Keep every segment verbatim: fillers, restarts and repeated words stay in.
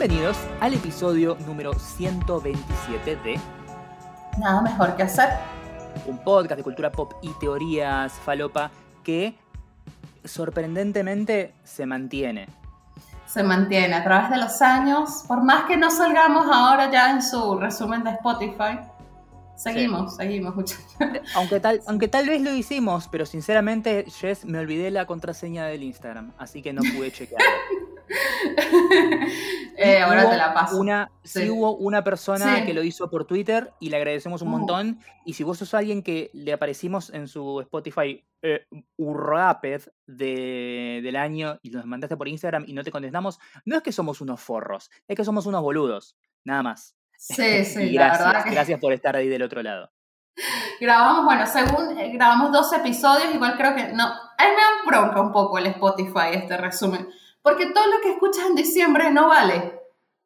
Bienvenidos al episodio número ciento veintisiete de Nada mejor que hacer. Un podcast de cultura pop y teorías falopa que sorprendentemente se mantiene. Se mantiene a través de los años. Por más que no salgamos ahora ya en su resumen de Spotify, seguimos, sí. seguimos muchachos. Aunque tal, aunque tal vez lo hicimos, pero sinceramente, Jess, me olvidé la contraseña del Instagram, así que no pude chequear. eh, ahora te la paso. Una, sí. sí hubo una persona sí. que lo hizo por Twitter y le agradecemos un uh. montón. Y si vos sos alguien que le aparecimos en su Spotify eh, Urraped de, del año y nos mandaste por Instagram y no te contestamos, no es que somos unos forros, es que somos unos boludos, nada más. Sí, sí, y la gracias, verdad que... gracias por estar ahí del otro lado. Grabamos, bueno, según eh, grabamos dos episodios, igual creo que no, a mí me da bronca un poco el Spotify, este resumen. Porque todo lo que escuchas en diciembre no vale.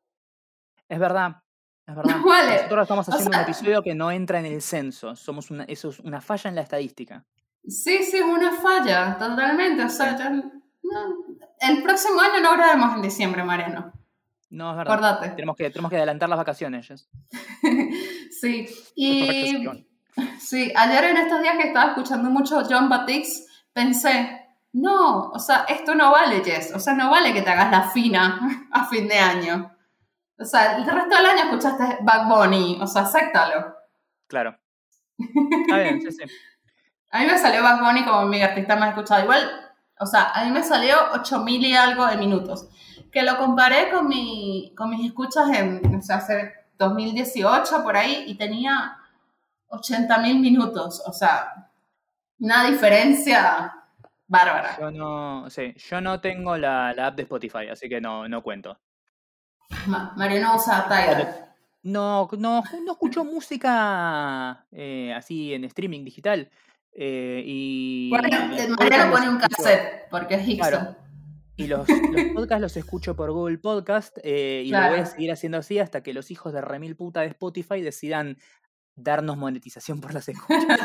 Es verdad, es verdad. No vale. Nosotros estamos haciendo o sea, un episodio que no entra en el censo. Somos una, eso es una falla en la estadística. Sí, sí, una falla, totalmente. O sea, ya, no, el próximo año no grabemos en diciembre, Mariano. No, es verdad. Acordate. Tenemos que, tenemos que adelantar las vacaciones. Jess. Sí, y sí, ayer en estos días que estaba escuchando mucho Jon Batiste, pensé... No, o sea, esto no vale, Jess. O sea, no vale que te hagas la fina a fin de año. O sea, el resto del año escuchaste Bad Bunny. O sea, acéptalo. Claro. Está bien, sí, sí. A mí me salió Bad Bunny como mi artista más escuchado. Igual, o sea, a mí me salió ocho mil y algo de minutos. Que lo comparé con, mi, con mis escuchas en, o sea, hace dos mil dieciocho, por ahí, y tenía ochenta mil minutos. O sea, una diferencia... bárbara. Yo no, sí, yo no tengo la, la app de Spotify, así que no, no cuento. Ma, Mario no usa Tidal. No, no, no escucho música eh, así en streaming digital. Eh, y bueno, Mario no pone un cassette, porque es hipster. Claro, y los, los podcasts los escucho por Google Podcast eh, y claro. Lo voy a seguir haciendo así hasta que los hijos de remil puta de Spotify decidan darnos monetización por las escuchas.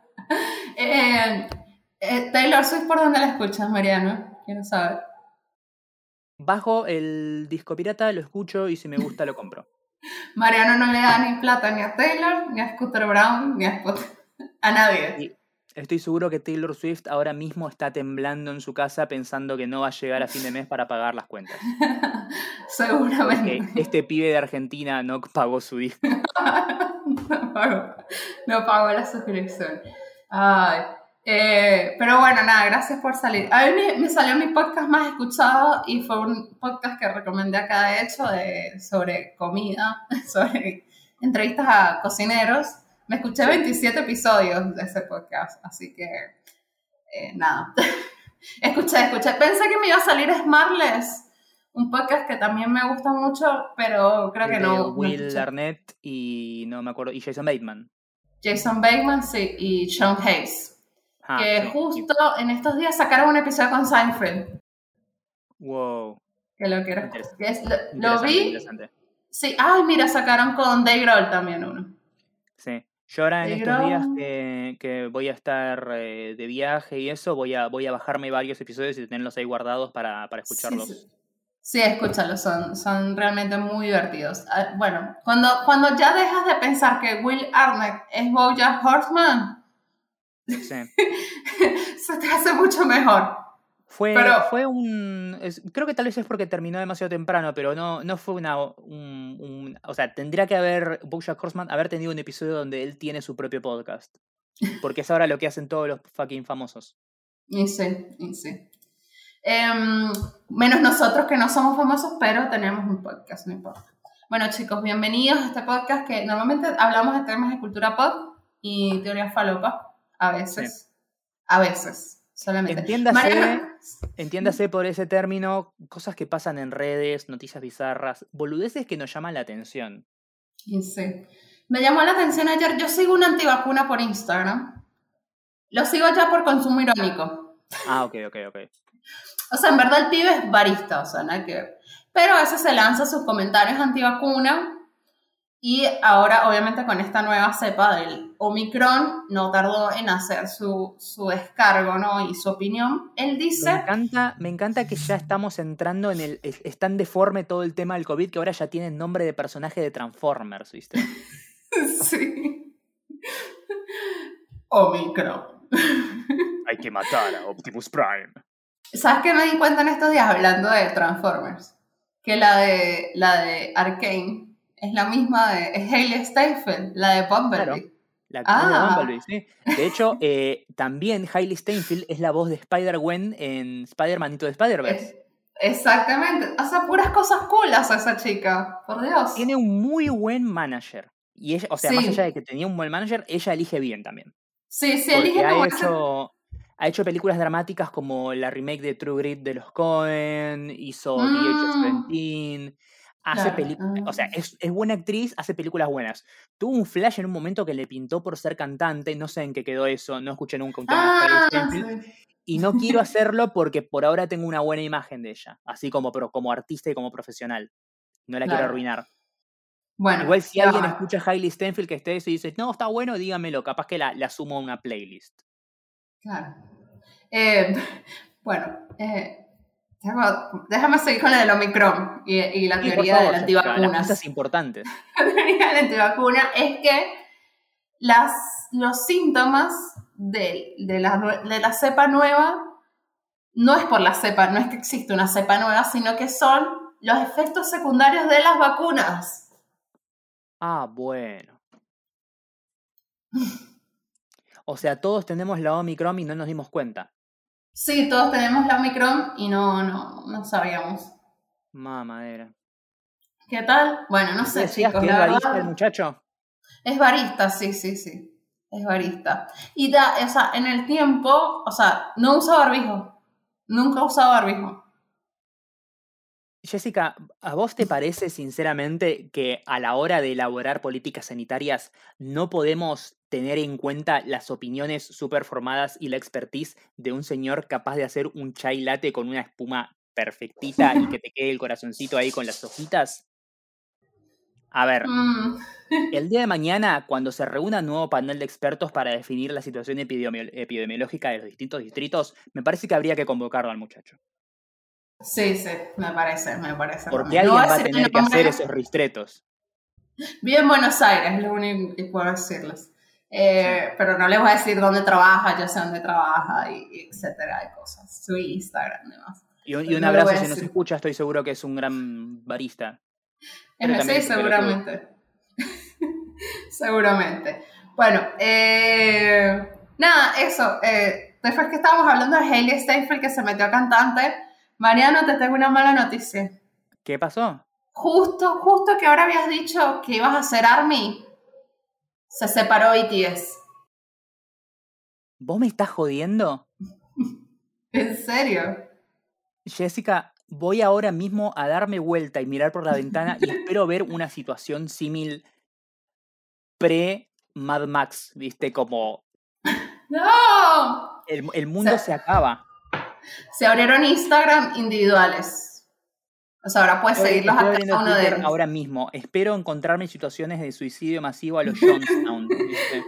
eh... Eh, Taylor Swift, ¿por dónde la escuchas, Mariano? Quiero saber. Bajo el disco pirata, lo escucho y si me gusta lo compro. Mariano no le da ni plata ni a Taylor, ni a Scooter Brown, ni a Spotify. A nadie. Y estoy seguro que Taylor Swift ahora mismo está temblando en su casa pensando que no va a llegar a fin de mes para pagar las cuentas. Seguramente. Porque este pibe de Argentina no pagó su disco. no pagó. No pagó la suscripción. Ay... Eh, pero bueno, nada, gracias por salir. A mí me, me salió mi podcast más escuchado y fue un podcast que recomendé acá, de hecho, de, sobre comida, sobre entrevistas a cocineros. Me escuché veintisiete episodios de ese podcast, así que eh, nada. escuché, escuché. Pensé que me iba a salir Smartless, un podcast que también me gusta mucho, pero creo que no. Will no Arnett y no me acuerdo, y Jason Bateman. Jason Bateman, sí, y Sean Hayes. Ah, que sí, justo sí. En estos días sacaron un episodio con Seinfeld. Wow. Que lo quiero. Que es, lo, lo vi. Sí, ay, mira, sacaron con Dave Grohl también uno. Sí. Yo ahora en Dave estos Grohl. días que, que voy a estar eh, de viaje y eso, voy a, voy a bajarme varios episodios y tenerlos ahí guardados para, para escucharlos. Sí, sí. Sí, escúchalos, son, son realmente muy divertidos. Uh, bueno, cuando, cuando ya dejas de pensar que Will Arnett es BoJack Horseman, sí. se te hace mucho mejor. Fue, pero, fue un... Es, creo que tal vez es porque terminó demasiado temprano, pero no, no fue una... Un, un, o sea, tendría que haber BoJack Horseman haber tenido un episodio donde él tiene su propio podcast. Porque es ahora lo que hacen todos los fucking famosos. Y sí, y sí. Um, menos nosotros que no somos famosos, pero tenemos un podcast, no importa. Bueno, chicos, bienvenidos a este podcast que normalmente hablamos de temas de cultura pop y teoría falopa. A veces. Sí. A veces. Solamente. Entiéndase, Mariana... entiéndase por ese término cosas que pasan en redes, noticias bizarras, boludeces que nos llaman la atención. Y sí. Me llamó la atención ayer. Yo sigo una antivacuna por Instagram. Lo sigo ya por consumo irónico. Ah, ok, ok, ok. O sea, en verdad el pibe es barista, o sea, nada que ver. Pero a veces se lanza sus comentarios antivacuna Y ahora, obviamente, con esta nueva cepa del Omicron, no tardó en hacer su, su descargo, ¿no? Y su opinión. Él dice... Me encanta, me encanta que ya estamos entrando en el... Es, es tan deforme todo el tema del COVID que ahora ya tiene nombre de personaje de Transformers, ¿viste? Sí. Omicron. Hay que matar a Optimus Prime. ¿Sabes qué me di cuenta en estos días hablando de Transformers? Que la de, la de Arcane es la misma de... Es Hailey Steinfeld, la de Bumblebee. Claro, la actriz Ah. de Bumblebee, sí. De hecho, eh, también Hailey Steinfeld es la voz de Spider-Gwen en Spider-Man Into the Spider-Verse. Exactamente. O sea, puras cosas cool hace esa chica. Por Dios. Tiene un muy buen manager. Y ella, o sea, Sí. más allá de que tenía un buen manager, ella elige bien también. Sí, sí, Porque elige ha como hecho, ha hecho películas dramáticas como la remake de True Grit de los Coen, hizo Mm. The Age of Seventeen, hace Claro. películas, Mm. o sea, es, es buena actriz, hace películas buenas. Tuvo un flash en un momento que le pintó por ser cantante, no sé en qué quedó eso, no escuché nunca un tema de Hailey Ah, Steinfeld, sí. y no quiero hacerlo porque por ahora tengo una buena imagen de ella, así como, pero como artista y como profesional. No la quiero Claro. arruinar. Bueno, Igual si ya alguien va. escucha a Hailey Steinfeld que esté eso y dice, no, está bueno, dígamelo, capaz que la, la sumo a una playlist. Claro. Eh, bueno, eh, déjame, déjame seguir con la del Omicron y, y la Sí, por teoría favor, de las Jessica, las antivacunas. puntas importantes. La teoría de la antivacuna es que las, los síntomas de, de, la, de la cepa nueva no es por la cepa, no es que existe una cepa nueva, sino que son los efectos secundarios de las vacunas. Ah, bueno. O sea, todos tenemos la Omicron y no nos dimos cuenta. Sí, todos tenemos la Omicron y no, no, no sabíamos. Mamadera. ¿Qué tal? Bueno, no ¿Tú sé, decías chicos, que la es barista el verdad. muchacho? Es barista, sí, sí, sí. Es barista. Y da, o sea, en el tiempo, o sea, no usa barbijo. Nunca ha usado barbijo. Jessica, ¿a vos te parece sinceramente que a la hora de elaborar políticas sanitarias no podemos tener en cuenta las opiniones súper formadas y la expertise de un señor capaz de hacer un chai latte con una espuma perfectita y que te quede el corazoncito ahí con las hojitas? A ver, Mm. el día de mañana, cuando se reúna un nuevo panel de expertos para definir la situación epidemi- epidemiológica de los distintos distritos, me parece que habría que convocarlo al muchacho. Sí, sí, me parece, me parece. Porque también. No voy alguien va a decir el tener que hacer nombre. esos ristretos. Vive en Buenos Aires, es lo único que puedo decirles. Eh, Sí. Pero no les voy a decir dónde trabaja, yo sé dónde trabaja, y, y etcétera, de cosas. Su Instagram, demás. Y un, y Pero un no lo voy abrazo a si nos decir. escucha, estoy seguro que es un gran barista. Pero Eh, también Sí, es un pelotudo. seguramente. Seguramente. Bueno, eh, nada, eso. Eh, después que estábamos hablando de Hailey Steinfeld que se metió a cantante, Mariano, te tengo una mala noticia. ¿Qué pasó? Justo, justo que ahora habías dicho que ibas a hacer ARMY, se separó B T S. ¿Vos me estás jodiendo? ¿En serio? Jessica, voy ahora mismo a darme vuelta y mirar por la ventana y espero ver una situación símil pre-Mad Max, ¿viste? Como ¡No! el, el mundo Se, se acaba. se abrieron Instagram individuales. O sea, ahora puedes Estoy, seguirlos estoy a abriendo cada uno de Twitter ellos. ahora mismo. Espero encontrarme en situaciones de suicidio masivo a los Jonestown, ¿viste?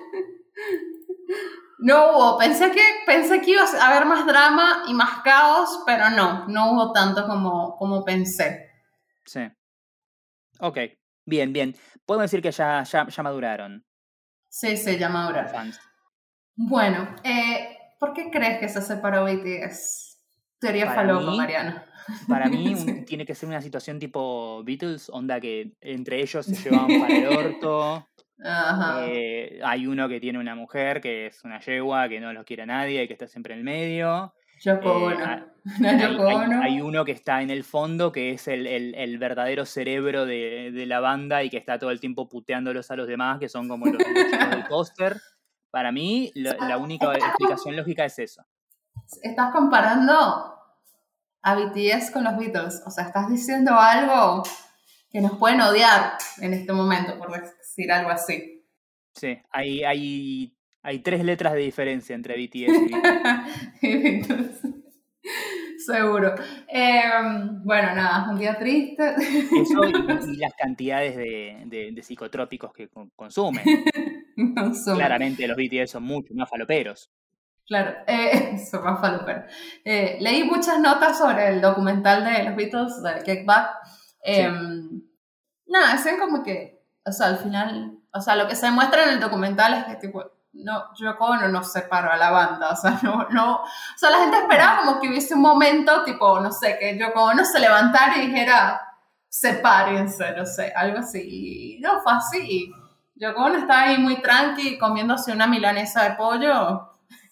No hubo, pensé que, pensé que iba a haber más drama y más caos, pero no, no hubo tanto como, como pensé. Sí. Ok, bien, bien. Podemos decir que ya, ya, ya maduraron. Sí, se llama Como ahora. fans. Bueno, eh, ¿por qué crees que se separó B T S? Teoría Para falopa, mí, Mariana. para mí un- Sí. tiene que ser una situación tipo Beatles, onda que entre ellos se llevaban para el orto. Ajá. Eh, hay uno que tiene una mujer que es una yegua, que no los quiere a nadie y que está siempre en el medio. Yoko Eh, Ono. ha- No, hay, Yoko hay- Ono. hay uno que está en el fondo, que es el, el- el verdadero cerebro de, de la banda y que está todo el tiempo puteándolos a los demás, que son como los, los chicos del póster. Para mí, lo- la única Estás, explicación lógica es eso. estás comparando a B T S con los Beatles. O sea, estás diciendo algo que nos pueden odiar en este momento, por decir algo así. Sí, hay, hay, hay tres letras de diferencia entre B T S y Beatles. Y Beatles. Seguro. Eh, bueno, nada, un día triste. Eso y, y las cantidades de, de, de psicotrópicos que consumen. Consumen. Claramente los B T S son mucho más faloperos. Claro, eh, son más faloperos. Eh, leí muchas notas sobre el documental de los Beatles, de Get Back. Eh, sí. Nada, dicen como que, o sea, al final, o sea, lo que se muestra en el documental es que, tipo, no, Yoko Ono no separó a la banda, o sea, no, no, o sea, la gente esperaba como que hubiese un momento, tipo, no sé, que Yoko Ono se levantara y dijera, sepárense, no sé, algo así. Y no fue así. Yoko Ono estaba ahí muy tranqui, comiéndose una milanesa de pollo,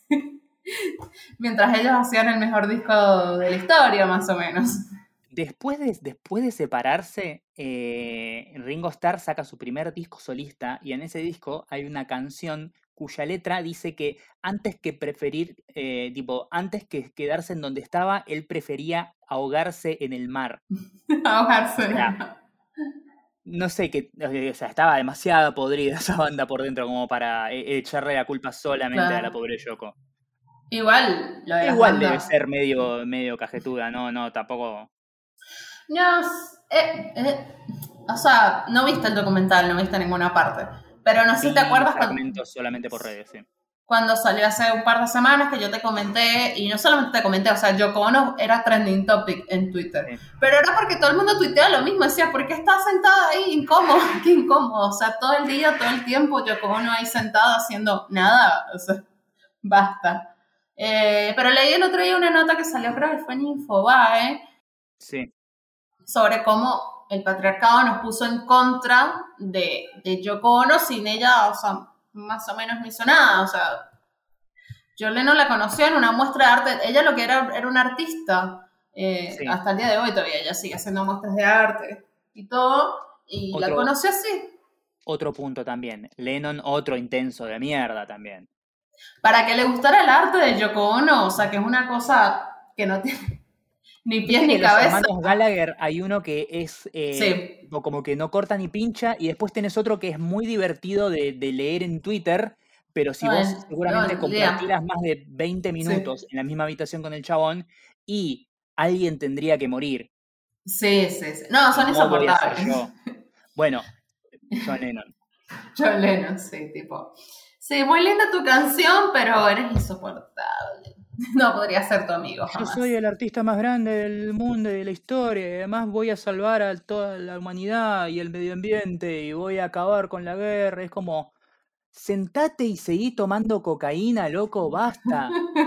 mientras ellos hacían el mejor disco de la historia, más o menos. Después de, después de separarse, eh, Ringo Starr saca su primer disco solista y en ese disco hay una canción cuya letra dice que antes que preferir, eh, tipo, antes que quedarse en donde estaba, él prefería ahogarse en el mar. Ahogarse. O sea, no sé, que, o sea, estaba demasiado podrida esa banda por dentro como para eh, echarle la culpa solamente claro. a la pobre Yoko. Igual, lo de Igual las debe bandas. ser medio, medio cajetuda, no, no, tampoco. No, eh, eh, o sea, no viste el documental, no viste ninguna parte. Pero no sé si te acuerdas fragmentos cuando, solamente por redes, sí. Cuando salió hace un par de semanas que yo te comenté, y no solamente te comenté, o sea, Yoko Ono era trending topic en Twitter. Sí. Pero era porque todo el mundo tuiteaba lo mismo, decía, ¿por qué estás sentada ahí incómodo? Qué incómodo, o sea, todo el día, todo el tiempo Yoko Ono ahí sentada haciendo nada, o sea, basta. Eh, pero leí el otro día una nota que salió, creo que fue en Infobae, sí. sobre cómo el patriarcado nos puso en contra de, de Yoko Ono sin ella, o sea, más o menos no hizo nada, o sea, John Lennon la conoció en una muestra de arte, ella lo que era era una artista, eh, sí. Hasta el día de hoy todavía ella sigue haciendo muestras de arte y todo, y otro, la conoció así. Otro punto también, Lennon otro intenso de mierda también. Para que le gustara el arte de Yoko Ono, o sea, que es una cosa que no tiene ni pies ni cabeza. Los hermanos Gallagher hay uno que es eh, sí. como que no corta ni pincha y después tenés otro que es muy divertido de, de leer en Twitter, pero si no, vos seguramente no, compartieras más de veinte minutos sí. en la misma habitación con el chabón y alguien tendría que morir. Sí, sí, sí. No, son insoportables. No bueno, John Lennon. John Lennon, sí, tipo. Sí, muy linda tu canción, pero eres insoportable. No podría ser tu amigo jamás. Yo soy el artista más grande del mundo y de la historia, y además voy a salvar a toda la humanidad y el medio ambiente, y voy a acabar con la guerra. Es como, sentate y seguí tomando cocaína, loco, basta.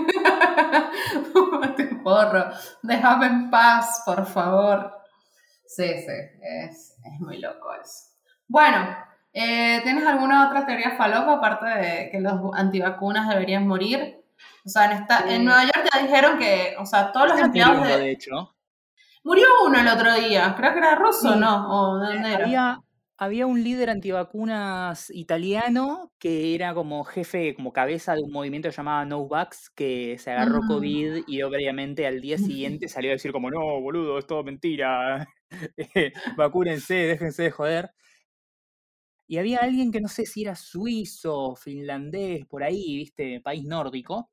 Te porro, déjame en paz, por favor. Sí, sí, es, es muy loco eso. Bueno, eh, ¿tienes alguna otra teoría falopa aparte de que los antivacunas deberían morir? O sea, en, esta, sí. en Nueva York ya dijeron que, o sea, todos los empleados de... de hecho. Murió uno el otro día, creo que era ruso, sí. ¿no? ¿O de dónde era? Había, había un líder antivacunas italiano que era como jefe, como cabeza de un movimiento llamado No Vax, que se agarró uh-huh. COVID y obviamente al día siguiente salió a decir como, no, boludo, es todo mentira, vacúnense, déjense de joder. Y había alguien que no sé si era suizo, finlandés, por ahí, viste, país nórdico,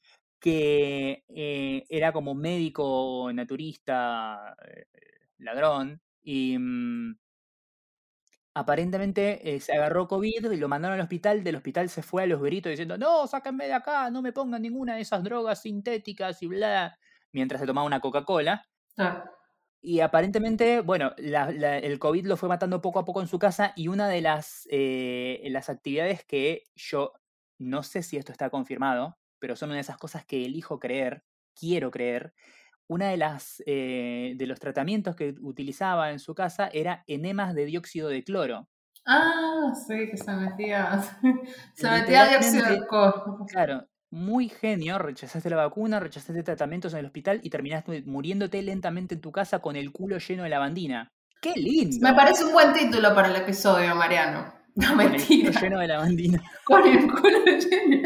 que eh, era como médico, naturista, eh, ladrón, y mmm, aparentemente eh, se agarró COVID y lo mandaron al hospital, del hospital se fue a los gritos diciendo, no, sáquenme de acá, no me pongan ninguna de esas drogas sintéticas y bla, mientras se tomaba una Coca-Cola. Ah. Y aparentemente, bueno, la, la, el COVID lo fue matando poco a poco en su casa y una de las, eh, las actividades que yo, no sé si esto está confirmado, pero son una de esas cosas que elijo creer, quiero creer, una de las eh, de los tratamientos que utilizaba en su casa era enemas de dióxido de cloro. Ah, sí, que se metía, se metía dióxido de cloro. Claro. Muy genio, rechazaste la vacuna, rechazaste tratamientos en el hospital y terminaste muriéndote lentamente en tu casa con el culo lleno de lavandina. ¡Qué lindo! Me parece un buen título para el episodio, Mariano. No, con mentira. Con el culo lleno de lavandina. Con el culo lleno.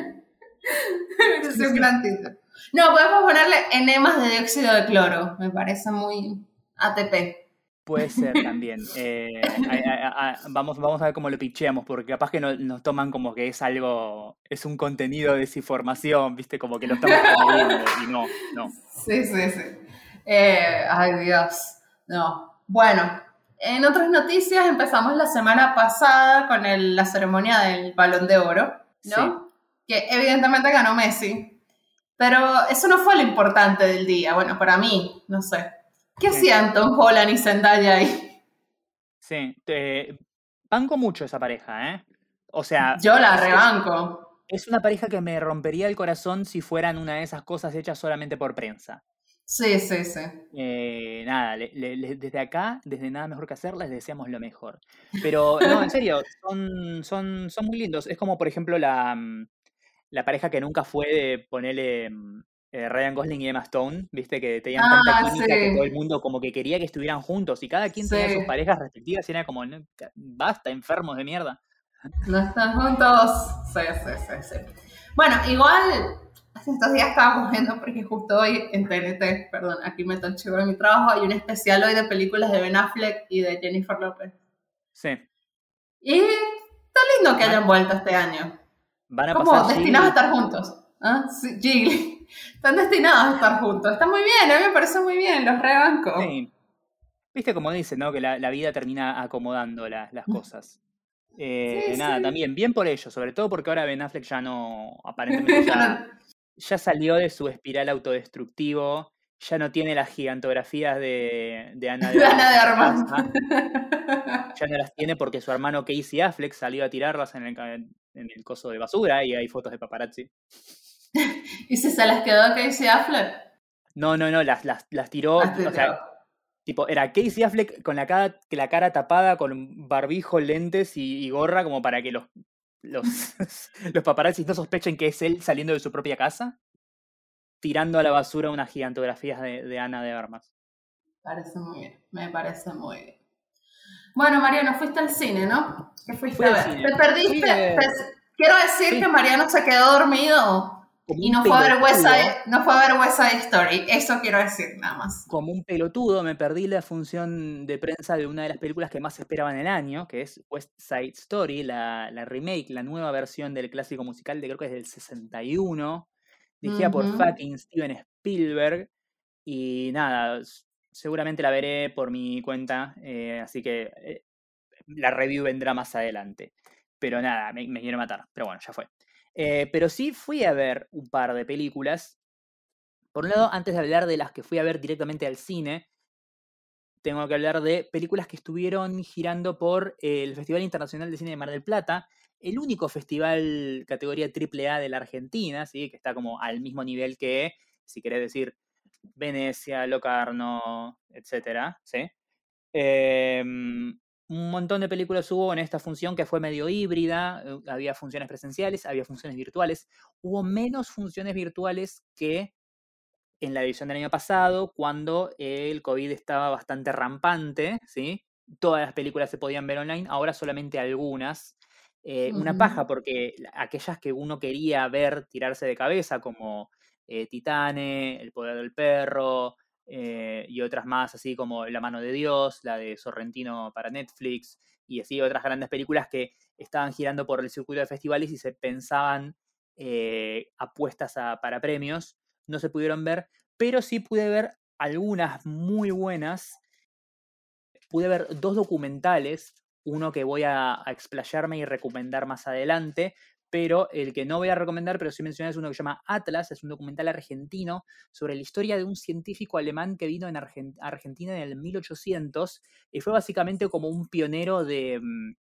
Es sí, un sí. gran título. No, podemos ponerle enemas de dióxido de cloro. Me parece muy A T P. Puede ser también. Eh, a, a, a, vamos, vamos a ver cómo lo picheamos, porque capaz que no, nos toman como que es algo, es un contenido de desinformación, ¿viste? Como que lo estamos promoviendo y no, no. Sí, sí, sí. Eh, ay, Dios. No. Bueno, en otras noticias empezamos la semana pasada con el- la ceremonia del Balón de Oro, Sí. ¿no? Que evidentemente ganó Messi. Pero eso no fue lo importante del día. Bueno, para mí, no sé. ¿Qué Sí. hacían Tom Holland y Zendaya ahí? Sí, te- banco mucho esa pareja, ¿eh? O sea, Yo la es, es, rebanco. es una pareja que me rompería el corazón si fueran una de esas cosas hechas solamente por prensa. Sí, sí, sí. Eh, nada, le- le- le- desde acá, desde Nada Mejor que Hacer, les deseamos lo mejor. Pero no, en serio, son, son, son muy lindos. Es como, por ejemplo, la, mm, la pareja que nunca fue de ponerle mm, eh, Ryan Gosling y Emma Stone, viste, que tenían tanta Ah, química que todo el sí. mundo como que quería que estuvieran juntos y cada quien tenía sus Sí. parejas respectivas y era como, "No, ca- basta, enfermos de mierda". ¿No están juntos? Sí, sí, sí, sí. Bueno, igual, estos días estábamos viendo, porque justo hoy en T N T, perdón, aquí me tan chivo en mi trabajo, hay un especial hoy de películas de Ben Affleck y de Jennifer Lopez. Sí. Y está lindo que Van, hayan vuelto este año. van a pasar Como destinados a Gigli. estar juntos. ¿Ah? Sí, Gigli. Están destinados a estar juntos. Está muy bien, a mí me parece muy bien, los rebanco. Sí. Viste como dicen, ¿no? Que la, la vida termina acomodando la- las cosas. Sí, Eh, nada, sí. también, bien por ello, sobre todo porque ahora Ben Affleck ya no, aparentemente ya, ya salió de su espiral autodestructivo, ya no tiene las gigantografías de, de Ana de Ana Armas de en la Armas. casa, ya no las tiene porque su hermano Casey Affleck salió a tirarlas en el, ca- en el coso de basura y hay fotos de paparazzi. ¿Y si se las quedó Casey Affleck? No, no, no, las, las, las tiró, Las o sea, tiró. tipo, era Casey Affleck con la cara, la cara tapada, con barbijo, lentes y, y gorra, como para que los, los, los paparazzis no sospechen que es él saliendo de su propia casa, tirando a la basura unas gigantografías de, de Ana de Armas. Parece muy bien, me parece muy bien. Bueno, Mariano, fuiste al cine, ¿no? ¿Qué fuiste Fui a al ver? cine, ¿Te fui perdiste? a ver, Te- Quiero decir sí, que Mariano se quedó dormido como y un no fue a ver West pelotudo, Side, no fue a ver West Side Story. Eso quiero decir, nada más. como un pelotudo, me perdí la función de prensa de una de las películas que más se esperaban en el año, que es West Side Story, la, la remake, la nueva versión del clásico musical de creo que es del sesenta y uno, dirigida por Ujú. fucking Steven Spielberg. Y nada, s- seguramente la veré por mi cuenta, eh, así que eh, la review vendrá más adelante. Pero nada, me, me quiero matar, pero bueno, ya fue. Eh, pero sí fui a ver un par de películas. Por un lado, antes de hablar de las que fui a ver directamente al cine, tengo que hablar de películas que estuvieron girando por el Festival Internacional de Cine de Mar del Plata, el único festival categoría triple A de la Argentina, ¿sí? Que está como al mismo nivel que, si querés decir, Venecia, Locarno, etcétera, ¿sí? Eh, un montón de películas hubo en esta función que fue medio híbrida, eh, había funciones presenciales, había funciones virtuales, hubo menos funciones virtuales que en la edición del año pasado, cuando el COVID estaba bastante rampante, ¿sí? Todas las películas se podían ver online, ahora solamente algunas. Eh, una Ujú. paja porque aquellas que uno quería ver tirarse de cabeza, como eh, Titane, El Poder del Perro, eh, y otras más, así como La Mano de Dios, la de Sorrentino para Netflix, y así otras grandes películas que estaban girando por el circuito de festivales y se pensaban eh, apuestas a, para premios, no se pudieron ver, pero sí pude ver algunas muy buenas. Pude ver dos documentales, uno que voy a, a explayarme y recomendar más adelante, pero el que no voy a recomendar, pero sí mencionar, es uno que se llama Atlas, es un documental argentino sobre la historia de un científico alemán que vino en Argent Argentina en el mil ochocientos y fue básicamente como un pionero de...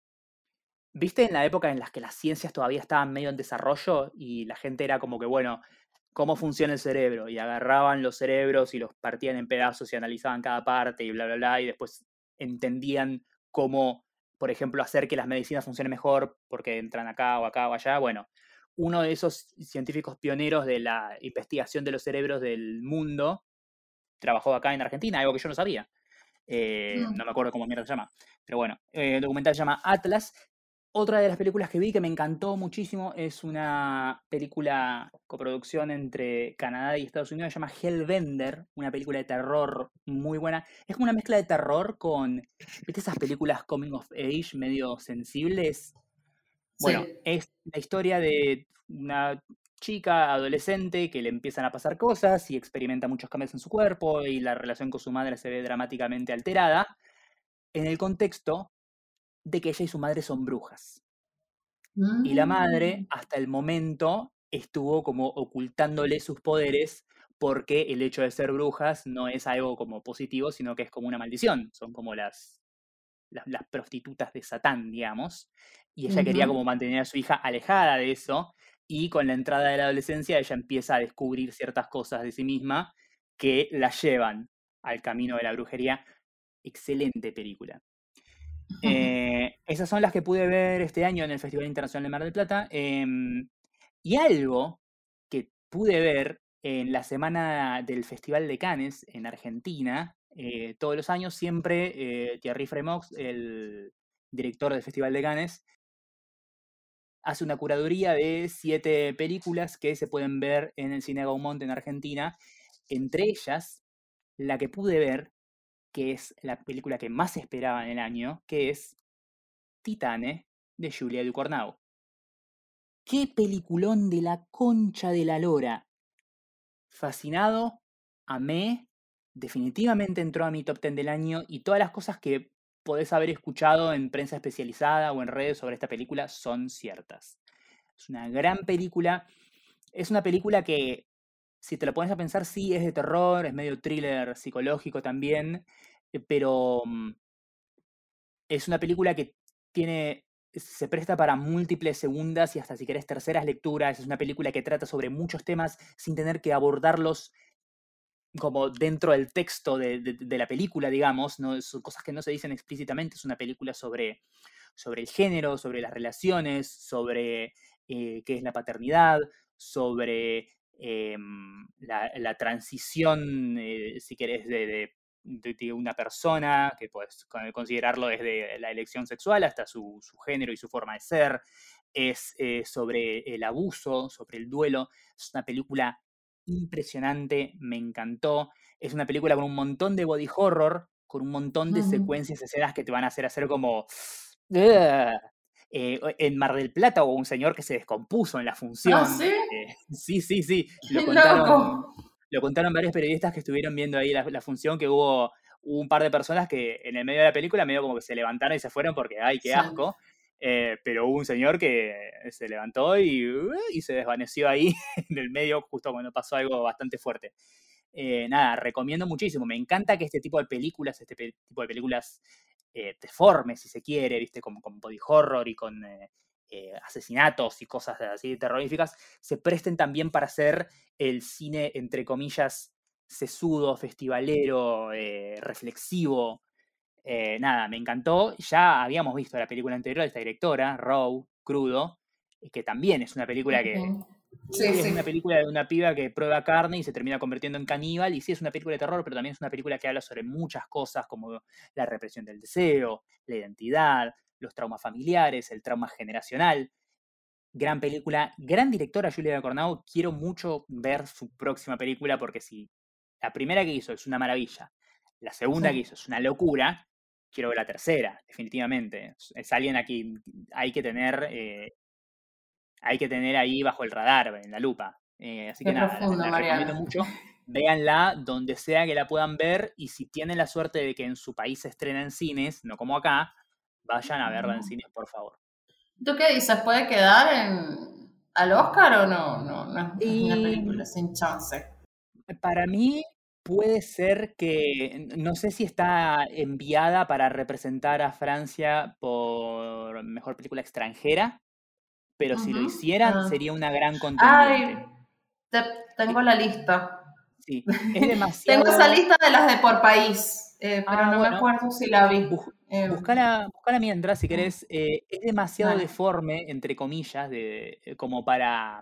¿Viste en la época en la que las ciencias todavía estaban medio en desarrollo y la gente era como que, bueno, ¿cómo funciona el cerebro? Y agarraban los cerebros y los partían en pedazos y analizaban cada parte y bla, bla, bla, y después entendían cómo, por ejemplo, hacer que las medicinas funcionen mejor porque entran acá o acá o allá. Bueno, uno de esos científicos pioneros de la investigación de los cerebros del mundo trabajó acá en Argentina, algo que yo no sabía. Eh, Mm. no me acuerdo cómo mierda se llama. Pero bueno, eh, el documental se llama Atlas. Otra de las películas que vi que me encantó muchísimo es una película coproducción entre Canadá y Estados Unidos, se llama Hellbender, una película de terror muy buena. Es como una mezcla de terror con, ¿viste esas películas coming of age medio sensibles? Bueno, Sí. es la historia de una chica, adolescente, que le empiezan a pasar cosas y experimenta muchos cambios en su cuerpo y la relación con su madre se ve dramáticamente alterada, en el contexto de que ella y su madre son brujas. Y la madre, Mm. hasta el momento, estuvo como ocultándole sus poderes porque el hecho de ser brujas no es algo como positivo, sino que es como una maldición. Son como las, las, las prostitutas de Satán, digamos. Y ella quería Ujú. como mantener a su hija alejada de eso. Y con la entrada de la adolescencia, ella empieza a descubrir ciertas cosas de sí misma que la llevan al camino de la brujería. Excelente película. Eh, esas son las que pude ver este año en el Festival Internacional de Mar del Plata. Eh, y algo que pude ver en la semana del Festival de Cannes en Argentina, eh, todos los años siempre eh, Thierry Fremox, el director del Festival de Cannes, hace una curaduría de siete películas que se pueden ver en el Cine Gaumont en Argentina. Entre ellas, la que pude ver, que es la película que más esperaba en el año, que es Titane, de Julia Ducournau. ¡Qué peliculón de la concha de la lora! Fascinado, amé, definitivamente entró a mi top diez del año y todas las cosas que podés haber escuchado en prensa especializada o en redes sobre esta película son ciertas. Es una gran película. Es una película que, si te lo pones a pensar, sí es de terror, es medio thriller psicológico también, eh, pero mm, es una película que tiene, se presta para múltiples segundas y hasta si querés terceras lecturas. Es una película que trata sobre muchos temas sin tener que abordarlos como dentro del texto de, de, de la película, digamos, ¿no? Son cosas que no se dicen explícitamente. Es una película sobre, sobre el género, sobre las relaciones, sobre eh, qué es la paternidad, sobre eh, la, la, transición, eh, si querés, de, de de, de una persona, que puedes considerarlo desde la elección sexual hasta su, su género y su forma de ser. Es eh, sobre el abuso, sobre el duelo. Es una película impresionante, me encantó. Es una película con un montón de body horror, con un montón de secuencias, escenas que te van a hacer hacer como... ¡Ugh! Eh, en Mar del Plata hubo un señor que se descompuso en la ¿Ah, función. sí? Eh, sí, sí, sí. Lo ¡Qué contaron, loco! lo contaron varios periodistas que estuvieron viendo ahí la, la función, que hubo, hubo un par de personas que en el medio de la película medio como que se levantaron y se fueron porque, ay, qué Sí. asco. Eh, pero hubo un señor que se levantó y, y se desvaneció ahí en el medio justo cuando pasó algo bastante fuerte. Eh, nada, recomiendo muchísimo. Me encanta que este tipo de películas, este pe tipo de películas eh, deformes, si se quiere, viste, como con body horror y con eh, eh, asesinatos y cosas así terroríficas, se presten también para hacer el cine, entre comillas, sesudo, festivalero, eh, reflexivo. Eh, nada, me encantó. Ya habíamos visto la película anterior de esta directora, Raw, Crudo, que también es una película que Sí, es sí. una película de una piba que prueba carne y se termina convirtiendo en caníbal. Y sí, es una película de terror, pero también es una película que habla sobre muchas cosas como la represión del deseo, la identidad, los traumas familiares, el trauma generacional. Gran película, gran directora Julia Ducournau. Quiero mucho ver su próxima película porque si la primera que hizo es una maravilla, la segunda Sí. que hizo es una locura, quiero ver la tercera, definitivamente. Es alguien aquí hay que tener, eh, hay que tener ahí bajo el radar, en la lupa. Eh, así Qué que nada, la, profundo, la recomiendo Mariana. mucho. Véanla donde sea que la puedan ver y si tienen la suerte de que en su país se estrena en cines, no como acá, vayan a verla en cines, por favor. ¿Tú qué dices? ¿Puede quedar en, al Oscar o no? No, no es, es una Y película sin chance. para mí puede ser que, no sé si está enviada para representar a Francia por mejor película extranjera, pero si lo Ujú. hicieran Ah. sería una gran Ay, contendiente. te- tengo la lista. Sí, es Tengo esa demasiado... lista de las de por país, eh, pero Ah, no me bueno, acuerdo si la vi. bus- Eh, buscala, buscala mientras, si querés. Eh, es demasiado vale. deforme, entre comillas, de, eh, como para,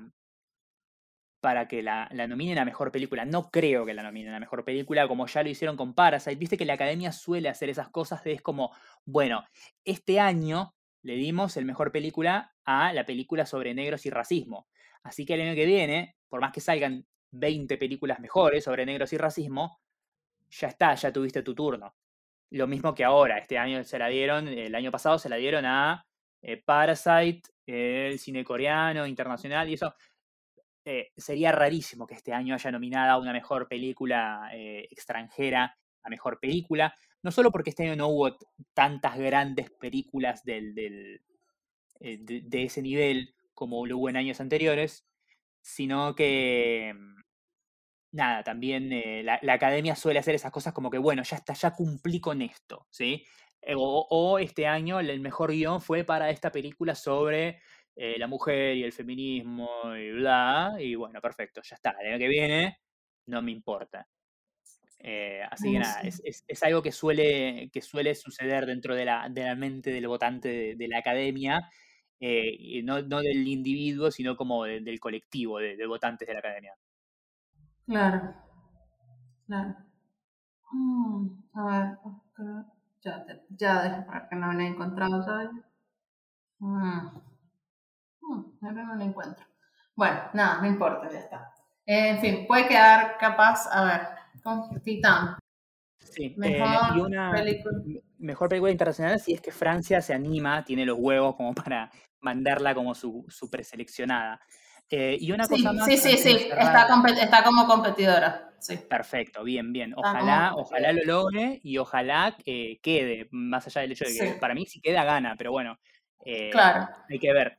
para que la, la nominen a mejor película. No creo que la nominen a mejor película, como ya lo hicieron con Parasite. Viste que la academia suele hacer esas cosas de es como, bueno, este año le dimos el mejor película a la película sobre negros y racismo. Así que el año que viene, por más que salgan veinte películas mejores sobre negros y racismo, ya está, ya tuviste tu turno. Lo mismo que ahora, este año se la dieron, el año pasado se la dieron a eh, Parasite, eh, el cine coreano, internacional y eso. eh, sería rarísimo que este año haya nominada a una mejor película eh, extranjera, a mejor película, no solo porque este año no hubo t- tantas grandes películas del, del, eh, de, de ese nivel como lo hubo en años anteriores, sino que, mm, nada, también eh, la, la academia suele hacer esas cosas como que, bueno, ya está, ya cumplí con esto, ¿sí? Eh, O, o este año el mejor guión fue para esta película sobre eh, la mujer y el feminismo y bla, y bueno, perfecto, ya está, el año que viene no me importa. Eh, así que Ay, nada, sí. es, es- es algo que suele, que suele suceder dentro de la, de la mente del votante de, de la academia, eh, y no, no del individuo, sino como de- del colectivo de, de votantes de la academia. Claro, claro. Mm, a ver, Oscar, ya, te- ya, deja para que no lo he encontrado todavía. Mm, mm, ahora no lo encuentro. Bueno, nada, no importa, ya está. Eh, en fin, puede quedar capaz, a ver, con Titán, Sí, eh, y mejor una película. me- mejor película internacional si es que Francia se anima, tiene los huevos como para mandarla como su, su preseleccionada. Eh, y una cosa Sí, sí, más sí, antes de sí, está, cerrar. compe- está como competidora, sí, Perfecto, bien, bien. está como Ojalá, ojalá competidora. lo logre y ojalá que quede, más allá del hecho de Sí, que para mí si queda gana, pero bueno, eh, claro. hay que ver.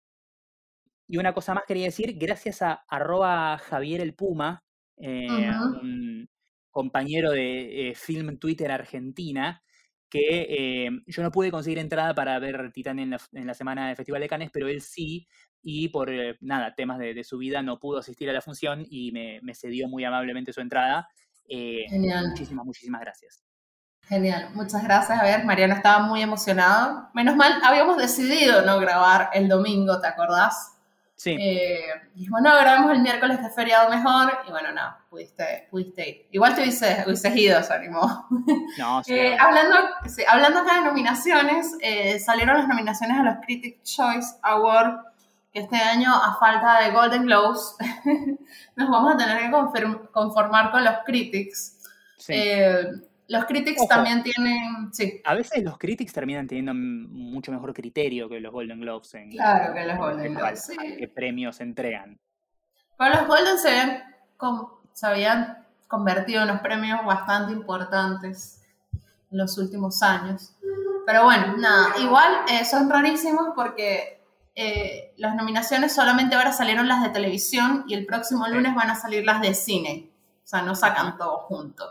Y una cosa más quería decir, gracias a arroba Javier el Puma, eh, Ujú. un compañero de eh, Film Twitter Argentina, que eh, yo no pude conseguir entrada para ver Titán en la, en la semana del Festival de Cannes, pero él sí, y por eh, nada, temas de, de su vida no pudo asistir a la función y me, me cedió muy amablemente su entrada. Eh, Genial. muchísimas, muchísimas gracias. Genial, muchas gracias. A ver, Mariano estaba muy emocionado. Menos mal, habíamos decidido no grabar el domingo, ¿te acordás? Sí, Eh, dijimos, no, grabamos el miércoles que es feriado mejor. Y bueno, no, pudiste, pudiste ir. Igual te hubiese, hubieses ido, se animó. no, sí, Eh, obvio. hablando, sí, hablando acá de nominaciones, eh, salieron las nominaciones a los Critics' Choice Award, que este año, a falta de Golden Globes, nos vamos a tener que confirm- conformar con los Critics. Sí. Eh, los Critics Ojo, también tienen, sí, a veces los critics terminan teniendo m- mucho mejor criterio que los Golden Globes en, claro que los con Golden respecto a, Globes, a qué sí. premios entregan. Pero los Golden se, habían con- se habían convertido en unos premios bastante importantes en los últimos años. Pero bueno, nada, igual eh, son rarísimos porque eh, las nominaciones solamente ahora salieron las de televisión y el próximo Sí. lunes van a salir las de cine. O sea, no Ajá. sacan todo junto.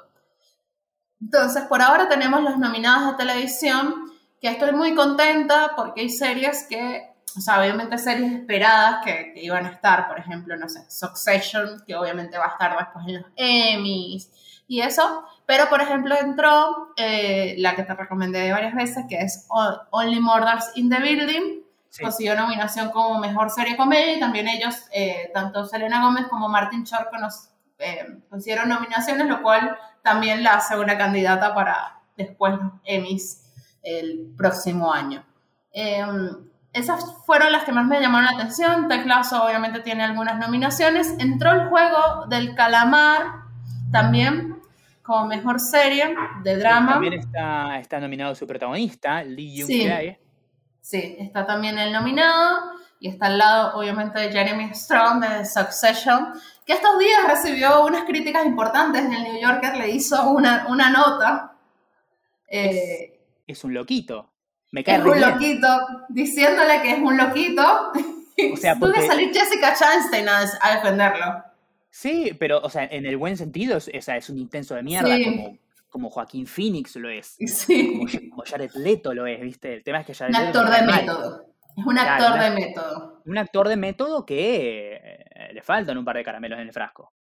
Entonces, por ahora tenemos los nominados de televisión, que estoy muy contenta porque hay series que, o sea, obviamente series esperadas que, que iban a estar, por ejemplo, no sé, Succession, que obviamente va a estar después en los Emmys y eso, pero por ejemplo entró eh, la que te recomendé varias veces, que es Only Murders in the Building, Sí. consiguió nominación como mejor serie comedia y también ellos, eh, tanto Selena Gómez como Martin Short, nos eh, consiguieron nominaciones, lo cual también la hace una candidata para después los Emmys el próximo año. Eh, esas fueron las que más me llamaron la atención. Ted Lasso obviamente tiene algunas nominaciones. Entró el juego del calamar también como mejor serie de Sí, también drama. está, está nominado su protagonista, Lee Sí, Jung-jae. sí, está también el nominado y está al lado obviamente de Jeremy Strong de Succession, que estos días recibió unas críticas importantes en el New Yorker, le hizo una, una nota. Es, Eh, es un loquito. Me cae es re un bien. loquito, diciéndole que es un loquito. O sea, Tuve que porque salir Jessica Chastain a, a defenderlo. sí, pero, o sea, en el buen sentido, es, o sea, es un intenso de mierda, como, Sí, como Joaquín Phoenix lo es. Como, Ja- sí. como Jared Leto lo es, ¿viste? El tema es que Un Jared Leto me actor cae de mal. método. Es un Claro, actor una- de método. un actor de método que eh, le faltan un par de caramelos en el frasco.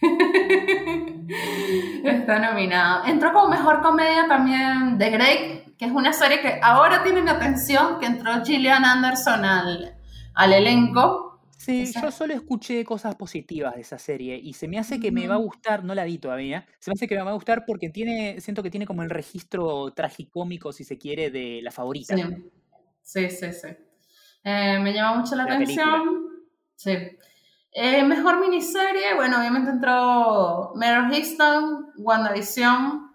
Está nominado. Entró como mejor comedia también The Great, que es una serie que ahora tienen atención, que entró Gillian Anderson al, al elenco. Sí, yo Esa, solo escuché cosas positivas de esa serie y se me hace que me va a uh-huh. gustar, no la vi todavía, se me hace que me va a gustar porque tiene, siento que tiene como el registro tragicómico, si se quiere, de La Sí, Favorita, sí, sí, sí. Eh, me llama mucho la de la película. atención. Sí. Eh, mejor miniserie, bueno, obviamente entró Mare of Easttown, WandaVision.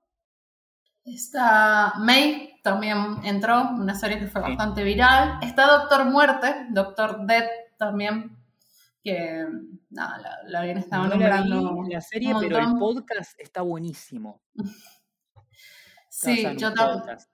Está May, también entró, una serie que fue Sí, bastante viral. Está Doctor Muerte, Doctor Death también, que nada, la, la habían estado No la nombrando vi la un serie, pero el montón. podcast está buenísimo. Está basado Sí, en un yo también. podcast.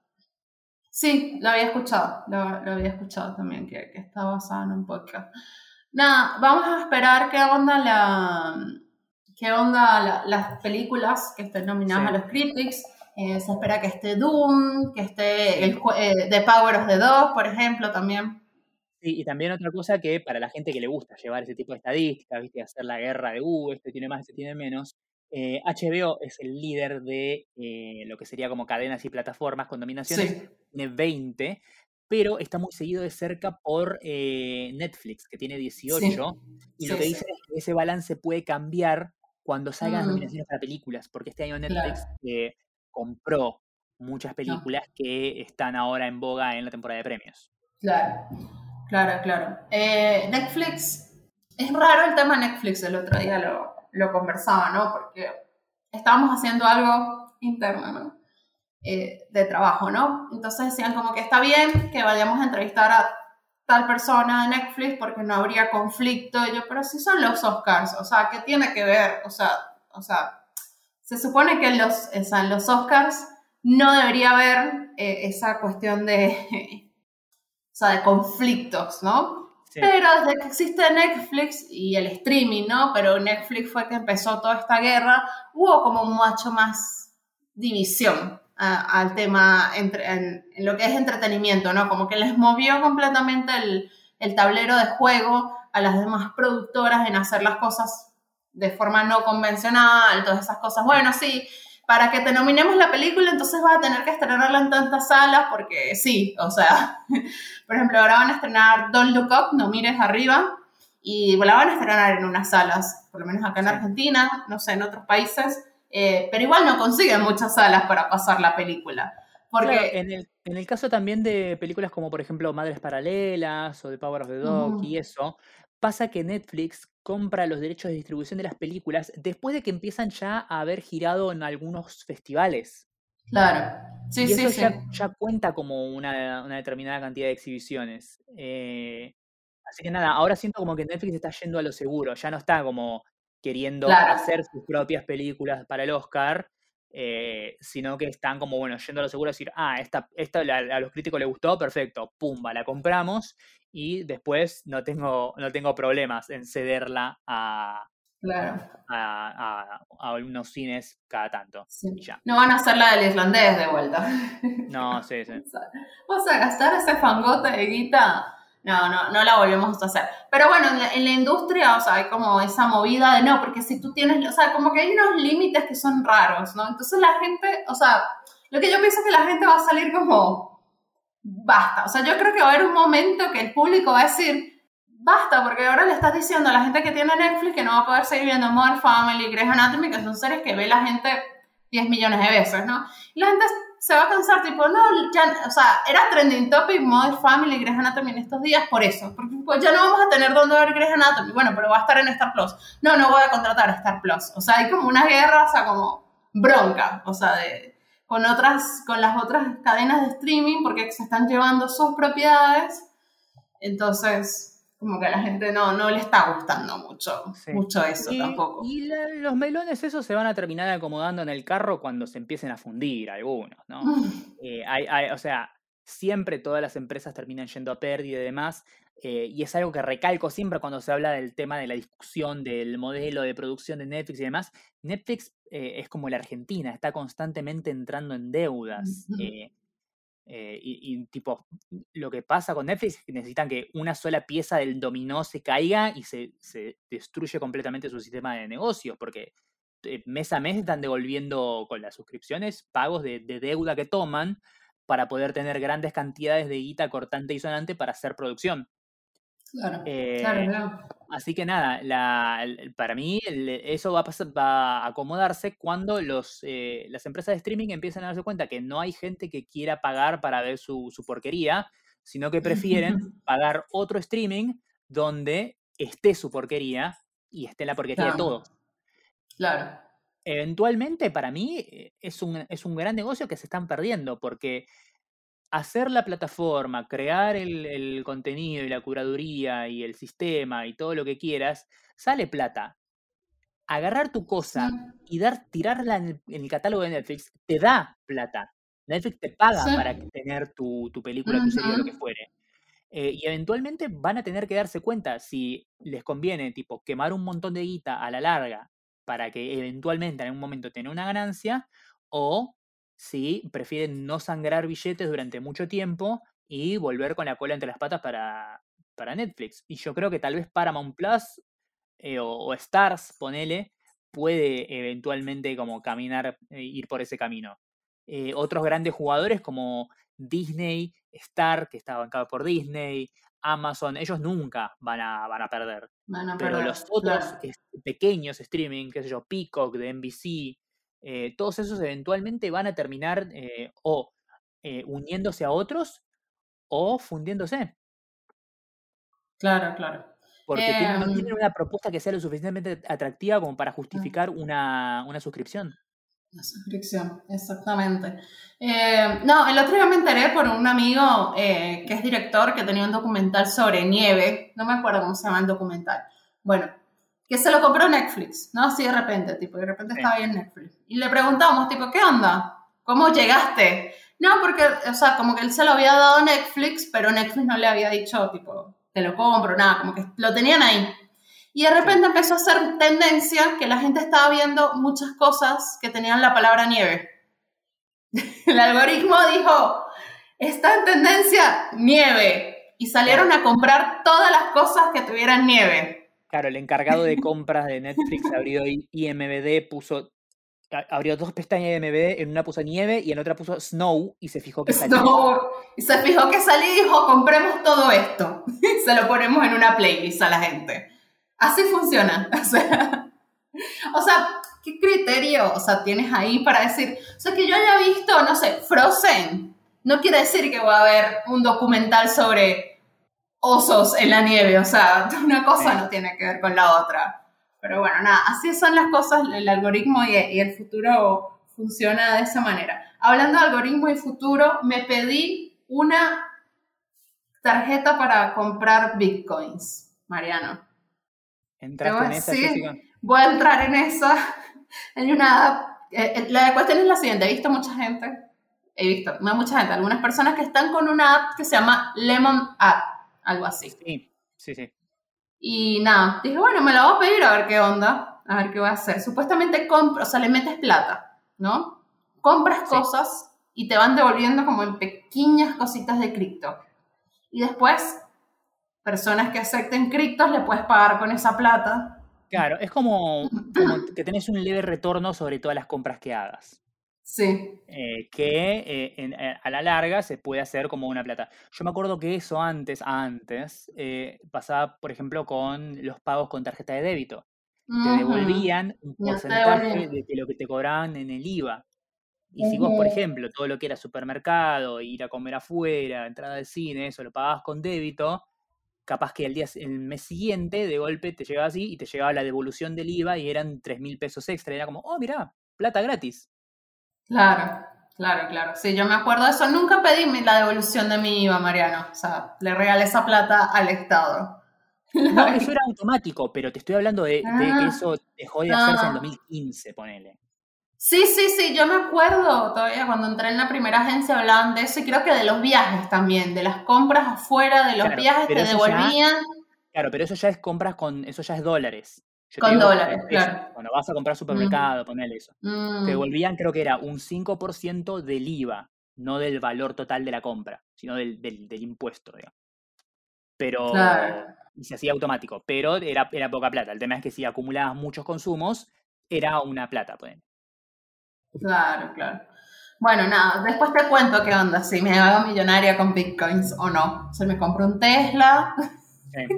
Sí, lo había escuchado, lo, lo había escuchado también, que, que está basado en un podcast. Nada, vamos a esperar qué onda la, qué onda la- las películas que estén nominadas a Sí, los Critics. Eh, se espera que esté Doom, que esté el, sí. jue- eh, The Power of the Dog, por ejemplo, también. Sí, y también otra cosa que para la gente que le gusta llevar ese tipo de estadísticas, ¿viste? Hacer la guerra de, uh, este tiene más, este tiene menos. eh, H B O es el líder de eh, lo que sería como cadenas y plataformas con nominaciones, Sí, tiene veinte, pero está muy seguido de cerca por eh, Netflix, que tiene sí, dieciocho, y lo sí, que sí. dicen es que ese balance puede cambiar cuando salgan las Mm, nominaciones para películas, porque este año Netflix claro, eh, compró muchas no, películas que están ahora en boga en la temporada de premios. claro, claro, claro. Eh, Netflix, es raro el tema Netflix, el otro día lo, lo conversaba, ¿no? Porque estábamos haciendo algo interno, ¿no? Eh, de trabajo, ¿no? Entonces decían como que está bien que vayamos a entrevistar a tal persona de Netflix porque no habría conflicto. Y yo, pero si son los Oscars, o sea, ¿qué tiene que ver? O sea, o sea, se supone que en los, o sea, en los Oscars no debería haber eh, esa cuestión de, o sea, de conflictos, ¿no? Sí. Pero desde que existe Netflix y el streaming, ¿no? Pero Netflix fue que empezó toda esta guerra, hubo como mucho más división a, al tema entre, en, en, lo que es entretenimiento, ¿no? Como que les movió completamente el, el tablero de juego a las demás productoras en hacer las cosas de forma no convencional, todas esas cosas. Bueno, sí, para que te nominemos la película, entonces vas a tener que estrenarla en tantas salas, porque sí, o sea, por ejemplo, ahora van a estrenar Don't Look Up, No Mires Arriba, y la van a estrenar en unas salas, por lo menos acá en Sí. Argentina, no sé, en otros países, eh, pero igual no consiguen muchas salas para pasar la película, Claro, porque... en el, en el caso también de películas como por ejemplo Madres Paralelas o The Power of the Dog y Uh-huh, eso, pasa que Netflix compra los derechos de distribución de las películas después de que empiezan ya a haber girado en algunos festivales. claro, sí, Y sí, eso sí, ya, ya cuenta como una, una determinada cantidad de exhibiciones. Eh, así que nada, ahora siento como que Netflix está yendo a lo seguro, ya no está como queriendo claro, hacer sus propias películas para el Oscar, eh, sino que están como, bueno, yendo a lo seguro a decir, ah, esta, esta la- a los críticos les gustó, perfecto, pumba, la compramos y después no tengo, no tengo problemas en cederla a, claro. a, a, a unos cines cada tanto. Sí. Y ya. No van a hacer la del islandés de vuelta. No, sí, sí. Vamos a gastar ese fangote de guita. No, no, no la volvemos a hacer. Pero bueno, en la, en la industria, o sea, hay como esa movida de no, porque si tú tienes, o sea, como que hay unos límites que son raros, ¿no? Entonces la gente, o sea, lo que yo pienso es que la gente va a salir como, basta. O sea, yo creo que va a haber un momento que el público va a decir, basta, porque ahora le estás diciendo a la gente que tiene Netflix que no va a poder seguir viendo Modern Family, Grey's Anatomy, que son series que ve la gente diez millones de veces, ¿no? Y la gente se va a cansar, tipo, no, ya, o sea, era trending topic Modern Family, Grey's Anatomy en estos días por eso, porque pues ya no vamos a tener dónde ver Grey's Anatomy, bueno, pero va a estar en Star Plus. No, no voy a contratar a Star Plus. O sea, hay como una guerra, o sea, como bronca, o sea, de, con otras, con las otras cadenas de streaming, porque se están llevando sus propiedades. Entonces, como que a la gente no, no le está gustando mucho, Sí. mucho eso Y, tampoco. y la- los melones esos se van a terminar acomodando en el carro cuando se empiecen a fundir algunos, ¿no? Eh, hay, hay- o sea, siempre todas las empresas terminan yendo a pérdida y demás, eh, y es algo que recalco siempre cuando se habla del tema de la discusión del modelo de producción de Netflix y demás. Netflix eh, es como la Argentina, está constantemente entrando en deudas. eh, eh, y, y, tipo, lo que pasa con Netflix es que necesitan que una sola pieza del dominó se caiga y se, se destruye completamente su sistema de negocios, porque eh, mes a mes están devolviendo con las suscripciones pagos de, de deuda que toman para poder tener grandes cantidades de guita cortante y sonante para hacer producción. Claro, claro, Eh, claro. Así que nada, la, el- para mí el- eso va a, pasar- va a acomodarse cuando los, eh, las empresas de streaming empiezan a darse cuenta que no hay gente que quiera pagar para ver su, su porquería, sino que prefieren pagar otro streaming donde esté su porquería y esté la porquería de Claro, todos. claro. Eventualmente, para mí, eh, es un, es un gran negocio que se están perdiendo, porque hacer la plataforma, crear el, el contenido y la curaduría y el sistema y todo lo que quieras, sale plata. Agarrar tu Sí. cosa y dar, tirarla en el, en el catálogo de Netflix te da plata. Netflix te paga Sí. para tener tu, tu película, tu serie o lo que Ujú. fuere. Eh, y eventualmente van a tener que darse cuenta si les conviene, tipo, quemar un montón de guita a la larga para que eventualmente en algún momento tenga una ganancia, o si prefieren no sangrar billetes durante mucho tiempo y volver con la cola entre las patas para, para Netflix. Y yo creo que tal vez Paramount Plus eh, o, o Stars, ponele, puede eventualmente como caminar, eh, ir por ese camino. Eh, otros grandes jugadores como Disney, Star, que está bancado por Disney, Amazon, ellos nunca van a, van a perder. Van a Pero perder, los otros claro. es- pequeños streaming, qué sé yo, Peacock de N B C, eh, todos esos eventualmente van a terminar eh, o eh, uniéndose a otros o fundiéndose, Claro, claro. porque tienen, no tienen Em, una propuesta que sea lo suficientemente atractiva como para ah, justificar una, una suscripción. la suscripción, exactamente. Eh, no, el otro día me enteré por un amigo eh, que es director que tenía un documental sobre nieve. No me acuerdo cómo se llama el documental. Bueno, que se lo compró Netflix, ¿no? Así de repente, tipo, de repente Sí, estaba ahí en Netflix. Y le preguntamos, tipo, ¿qué onda? ¿Cómo llegaste? No, porque, o sea, como que él se lo había dado a Netflix, pero Netflix no le había dicho, tipo, te lo compro, nada, como que lo tenían ahí. Y de sí. repente empezó a ser tendencia que la gente estaba viendo muchas cosas que tenían la palabra nieve. El algoritmo dijo, está en tendencia nieve. Y Claro, salieron a comprar todas las cosas que tuvieran nieve. claro, el encargado de compras de Netflix abrió I- IMDb, puso, a- abrió dos pestañas de I M D B, en una puso nieve y en otra puso snow y se fijó que salía. No. Y se fijó que salí y dijo, compremos todo esto. Se lo ponemos en una playlist a la gente. Así funciona. O sea, o sea, ¿qué criterio, o sea, tienes ahí para decir, o sea, que yo haya visto, no sé, Frozen, no quiere decir que va a haber un documental sobre osos en la nieve, o sea, una cosa Sí. no tiene que ver con la otra. Pero bueno, nada, así son las cosas, el algoritmo y, y el futuro funciona de esa manera. Hablando de algoritmo y futuro, me pedí una tarjeta para comprar bitcoins, Mariano. Te voy ¿Entraste a en esa, Jessica? decir, voy a entrar en esa. Hay una. Eh, eh, la cuestión es la siguiente: he visto mucha gente, he visto, no mucha gente, algunas personas que están con una app que se llama Lemon App, algo así. Sí, sí, sí. Y nada, dije, bueno, me la voy a pedir a ver qué onda, a ver qué voy a hacer. Supuestamente compras, o sea, le metes plata, ¿no? Compras Sí. cosas y te van devolviendo como en pequeñas cositas de cripto. Y después, personas que acepten criptos le puedes pagar con esa plata. Claro, es como, como que tenés un leve retorno sobre todas las compras que hagas. Sí. eh, que eh, en- eh, a la larga se puede hacer como una plata. Yo me acuerdo que eso antes, antes, eh, pasaba, por ejemplo, con los pagos con tarjeta de débito. Te Ujú. devolvían un Ya te porcentaje devolví. de, de lo que te cobraban en el IVA. Y si vos, por Ujú. ejemplo, todo lo que era supermercado, ir a comer afuera, entrada al cine, eso lo pagabas con débito, capaz que el día, el mes siguiente, de golpe, te llegaba así y te llegaba la devolución del IVA y eran tres mil pesos extra. Y era como, oh, mirá, plata gratis. Claro, claro, claro. Sí, yo me acuerdo de eso. Nunca pedí mi- la devolución de mi IVA, Mariano. O sea, le regalé esa plata al Estado. No, eso era automático, pero te estoy hablando de, de que Ah, eso dejó de hacerse en ah. dos mil quince, ponele. Sí, sí, sí, yo me acuerdo todavía cuando entré en la primera agencia hablaban de eso y creo que de los viajes también, de las compras afuera, de los Claro, viajes pero te eso ya, devolvían claro, pero eso ya es compras con, eso ya es dólares. Yo te con digo en dólares, pesos. claro. Cuando vas a comprar Mm, supermercado, ponele eso. Te mm, devolvían, creo que era un cinco por ciento del IVA, no del valor total de la compra, sino del, del, del impuesto, digamos. Pero, claro, y se hacía automático, pero era, era poca plata. El tema es que si acumulabas muchos consumos, era una plata, ponele. claro, claro. Bueno, nada, después te cuento qué onda, si me hago millonaria con bitcoins o no. Se me compró un Tesla. Sí.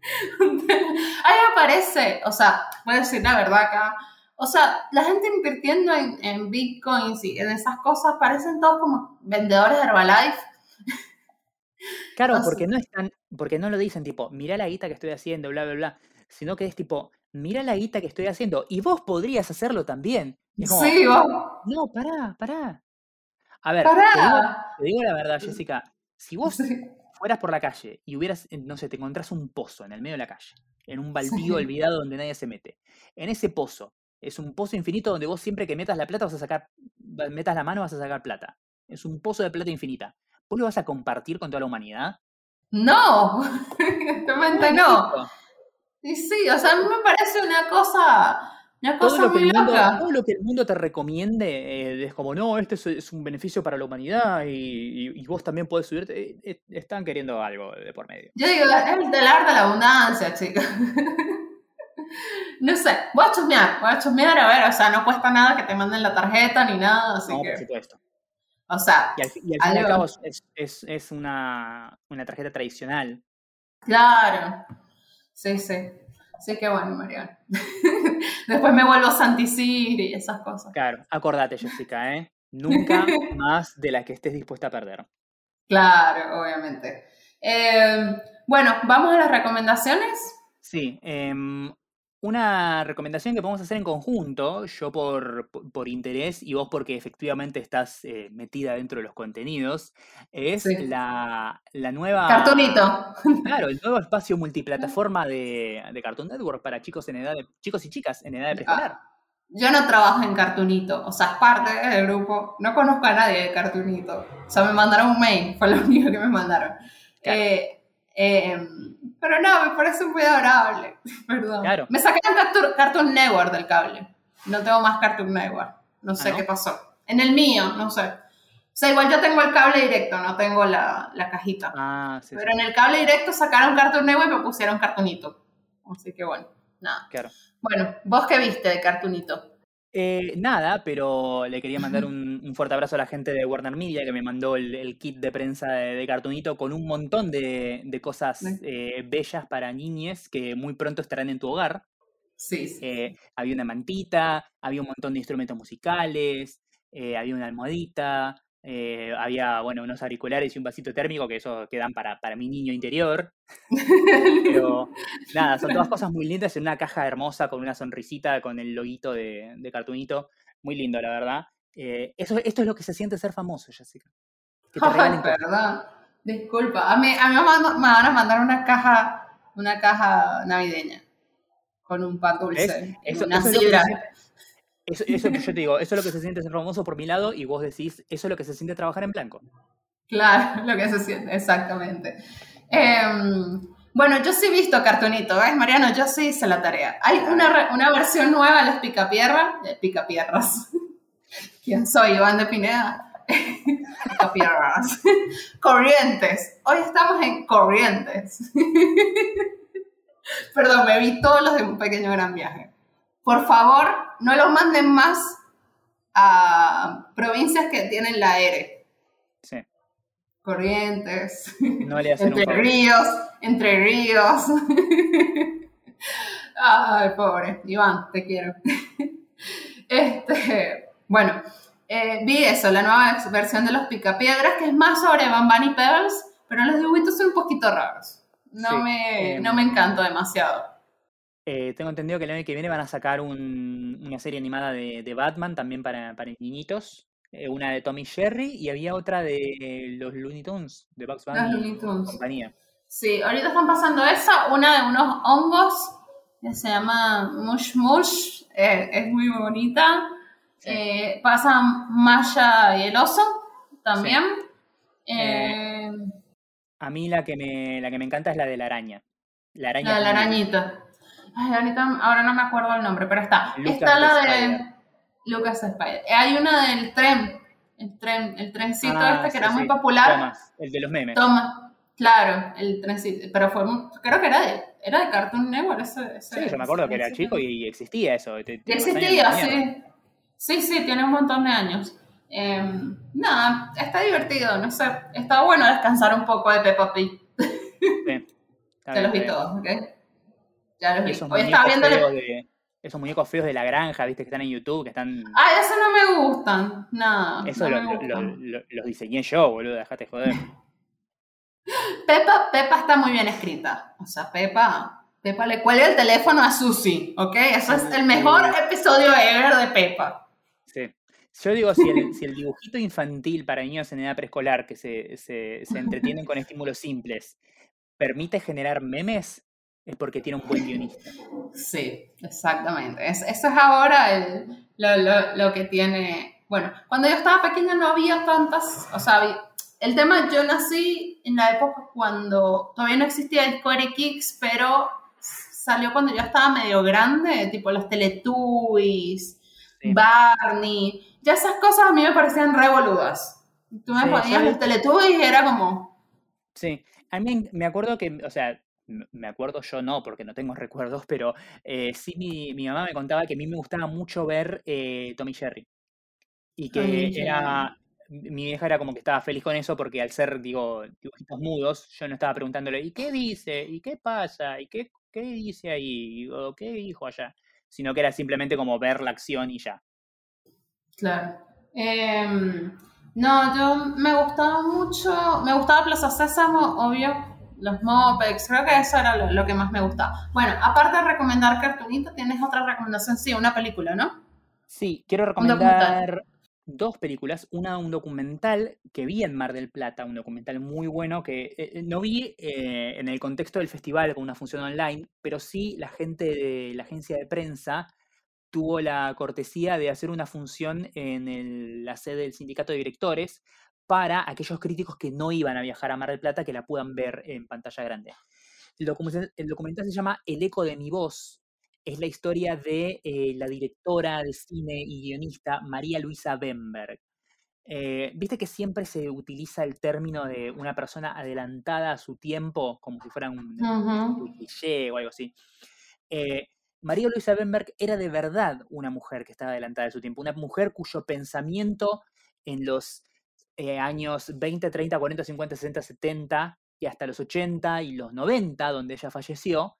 Ahí aparece, o sea, voy a decir la verdad acá. O sea, la gente invirtiendo en, en bitcoins y en esas cosas parecen todos como vendedores de Herbalife. O Claro, sea, porque no están, porque no lo dicen tipo, mirá la guita que estoy haciendo, bla, bla, bla, sino que es tipo, mirá la guita que estoy haciendo y vos podrías hacerlo también. Es como, sí, vos. no, pará, pará. A ver, te digo, ¡Pará! te digo la verdad, Jessica. Si vos Sí, fueras por la calle y hubieras, eh, no sé, te encontrás un pozo en el medio de la calle, en un baldío sí. olvidado donde nadie se mete. En ese pozo, es un pozo infinito donde vos siempre que metas la plata vas a sacar, va- metas la mano vas a sacar plata. Es un pozo de plata infinita. ¿Vos lo vas a compartir con toda la humanidad? No, evidentemente no. Buenito. Y sí, o sea, a mí me parece una cosa, una Todo cosa lo que muy el mundo, todo loca. lo que el mundo te recomiende, eh, es como, no, este es, es un beneficio para la humanidad y, y- y vos también podés subirte. eh, eh, están queriendo algo de por medio. Yo digo, es el telar de la abundancia, chicos. No sé, voy a chusmear, voy a chusmear, a ver, o sea, no cuesta nada que te manden la tarjeta ni nada, así No, por que, supuesto. o sea, Y al, fi- y al fin y al cabo algo, es, es, es- es una, una tarjeta tradicional. claro, sí, sí, sí que bueno, Mariana. Después me vuelvo Santisir y esas cosas. Claro, acordate, Jessica, ¿eh? Nunca más de la que estés dispuesta a perder. Claro, obviamente. Eh, bueno, vamos a las recomendaciones. Sí, em, una recomendación que podemos hacer en conjunto, yo por, por- por interés y vos porque efectivamente estás eh, metida dentro de los contenidos, es Sí. la, la nueva, Cartoonito. claro, el nuevo espacio multiplataforma de, de Cartoon Network para chicos en edad de, chicos y chicas en edad de preescolar. Ah, yo no trabajo en Cartoonito, o sea, es parte del grupo. No conozco a nadie de Cartoonito. O sea, me mandaron un mail, fue lo único que me mandaron. Claro, Eh, eh, pero no, me parece muy adorable. Perdón. claro. Me sacaron Cartoon, Cartoon Network del cable. No tengo más Cartoon Network. No Ah, sé qué ¿no? pasó. En el mío, no sé. O sea, igual yo tengo el cable directo, no tengo la, la cajita. Ah, sí, sí, Pero en el cable directo sacaron Cartoon Network y me pusieron Cartoonito. Así que bueno, nada. claro. Bueno, ¿vos qué viste de Cartoonito? Eh, nada, pero le quería mandar un, un fuerte abrazo a la gente de Warner Media que me mandó el, el kit de prensa de, de Cartoonito con un montón de, de cosas eh, bellas para niñes que muy pronto estarán en tu hogar. Sí, sí, Eh, sí. había una mantita, había un montón de instrumentos musicales, eh, había una almohadita, eh, había, bueno, unos auriculares y un vasito térmico que eso quedan para, para mi niño interior. Pero nada, son todas cosas muy lindas en una caja hermosa con una sonrisita, con el loguito de, de Cartoonito. Muy lindo, la verdad. Eh, eso, esto es lo que se siente ser famoso, Jessica. Que te Ay, regalen cosas. perdón. Disculpa. A mí, a mí me van me van a mandar una caja, una caja navideña con un pan ¿Ves? dulce y Eso, una eso es lo que se sidra. siente. Eso, eso yo te digo, eso es lo que se siente ser famoso por mi lado y vos decís, eso es lo que se siente trabajar en blanco. Claro, lo que se siente, exactamente. Eh, bueno, yo sí he visto Cartoonito, ¿ves, Mariano? Yo sí hice la tarea. Hay una, Claro. re- una versión nueva de los Picapierras. Eh, Picapierras. ¿Quién soy? Iván de Pineda. Picapierras. Corrientes. Hoy estamos en Corrientes. Perdón, me vi todos los de Un Pequeño Gran Viaje. Por favor, no los manden más a provincias que tienen la R. Sí. Corrientes, No le hacen un Entre favor. Ríos, Entre Ríos. Ay, pobre, Iván, te quiero. Este, bueno, eh, vi eso, la nueva versión de los Picapiedras, que es más sobre Van Bunny Pebbles, pero los dibujitos son un poquito raros. No, Sí. me, Eh, no me encantó demasiado. eh, tengo entendido que el año que viene van a sacar un- una serie animada de, de Batman también para, para niñitos. Eh, una de Tommy Jerry y había otra de los Looney Tunes, de Bugs Los Bunny Looney y Tunes. compañía. Sí, ahorita están pasando esa, una de unos hongos que se llama Mush Mush, eh, es muy bonita. Sí. Eh, pasa Maya y el oso también. Eh, Eh, A mí la que me, la que me encanta es la de la araña. La araña la de es la muy linda. arañita. Ay, ahorita, ahora no me acuerdo el nombre, pero está. Lucas Está the la Spider. de Lucas Spider. Eh, Hay una del tren, el tren, el trencito Ah, este que sí, era muy sí. popular. Thomas, el de los memes. Toma, claro, el trencito, pero fue, muy- creo que era de, era de Cartoon Network ese, ese, Sí, yo me acuerdo que era ese chico tren. y existía eso. te- Y Tiene unos años existía, de mierda. sí. Sí, sí, tiene un montón de años. Eh, nada, está divertido, no sé. Está bueno descansar un poco de Peppa Pig. Sí, está Ya bien, los vi está bien. todos, ¿ok? Ya los Y vi. esos Hoy estaba muñecos feos viéndole. de. Esos muñecos feos de la granja, viste, que están en YouTube, que están. Ay, eso no me gustan. No, Eso no lo- me lo- lo- gustan. lo- los diseñé yo, boludo, dejate joder. Peppa, Peppa está muy bien escrita. O sea, Peppa, Peppa le cuelga el teléfono a Susie, ¿ok? Eso es el mejor Sí. episodio ever de Peppa. Sí. Yo digo, si el, si el dibujito infantil para niños en edad preescolar que se, se, se entretienen con estímulos simples permite generar memes, es porque tiene un buen guionista. Sí, exactamente. Es, eso es ahora el, lo, lo, lo que tiene... Bueno, cuando yo estaba pequeña no había tantas... O sea, había, el tema, yo nací en la época cuando todavía no existía el Discovery Kids, pero salió cuando yo estaba medio grande, tipo los Teletubbies, sí. Barney... Ya esas cosas a mí me parecían revoludas. Tú me sí, ponías los Teletubbies y era como... Sí, a mí me acuerdo que, o sea, me acuerdo yo no, porque no tengo recuerdos, pero eh, sí mi, mi mamá me contaba que a mí me gustaba mucho ver eh, Tom y Jerry. Y que Ay, era, mi vieja era como que estaba feliz con eso porque al ser, digo, dibujitos mudos, yo no estaba preguntándole, ¿y qué dice? ¿Y qué pasa? ¿Y qué, qué dice ahí? ¿O qué dijo allá? Sino que era simplemente como ver la acción y ya. Claro. Eh, no, yo me gustaba mucho, me gustaba Plaza Sésamo, obvio, los Muppets, creo que eso era lo, lo que más me gustaba. Bueno, aparte de recomendar Cartoonito, tienes otra recomendación, sí, una película, ¿no? Sí, quiero recomendar dos películas, una un documental que vi en Mar del Plata, un documental muy bueno que eh, no vi eh, en el contexto del festival con una función online, pero sí la gente de la agencia de prensa tuvo la cortesía de hacer una función en el, la sede del sindicato de directores para aquellos críticos que no iban a viajar a Mar del Plata que la puedan ver en pantalla grande. El documental, el documental se llama El eco de mi voz. Es la historia de eh, la directora de cine y guionista María Luisa Bemberg. Eh, Viste que siempre se utiliza el término de una persona adelantada a su tiempo, como si fuera un, uh-huh. un cliché o algo así. Eh, María Luisa Bemberg era de verdad una mujer que estaba adelantada de su tiempo, una mujer cuyo pensamiento en los eh, años veinte, treinta, cuarenta, cincuenta, sesenta, setenta y hasta los ochenta y los noventa, donde ella falleció,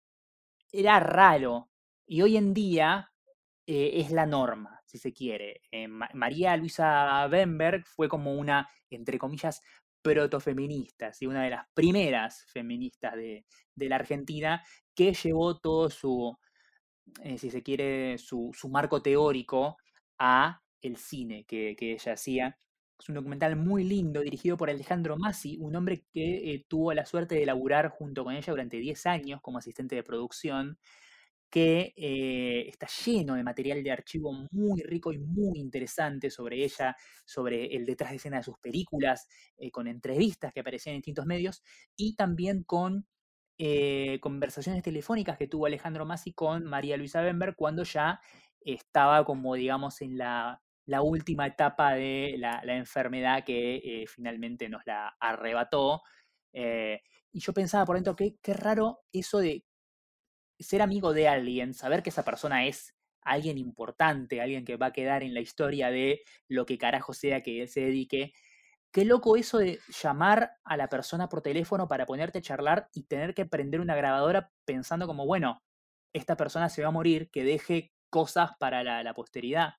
era raro. Y hoy en día eh, es la norma, si se quiere. Eh, Ma- María Luisa Bemberg fue como una, entre comillas, protofeminista, ¿sí? Una de las primeras feministas de, de la Argentina que llevó todo su, eh, si se quiere, su, su marco teórico a el cine que, que ella hacía. Es un documental muy lindo, dirigido por Alejandro Masi, un hombre que eh, tuvo la suerte de laburar junto con ella durante diez años como asistente de producción, que eh, está lleno de material de archivo muy rico y muy interesante sobre ella, sobre el detrás de escena de sus películas, eh, con entrevistas que aparecían en distintos medios, y también con eh, conversaciones telefónicas que tuvo Alejandro Masi con María Luisa Bemberg cuando ya estaba como, digamos, en la, la última etapa de la, la enfermedad que eh, finalmente nos la arrebató. Eh, y yo pensaba por dentro, qué, qué raro eso de ser amigo de alguien, saber que esa persona es alguien importante, alguien que va a quedar en la historia de lo que carajo sea que él se dedique. Qué loco eso de llamar a la persona por teléfono para ponerte a charlar y tener que prender una grabadora pensando como, bueno, esta persona se va a morir, que deje cosas para la, la posteridad.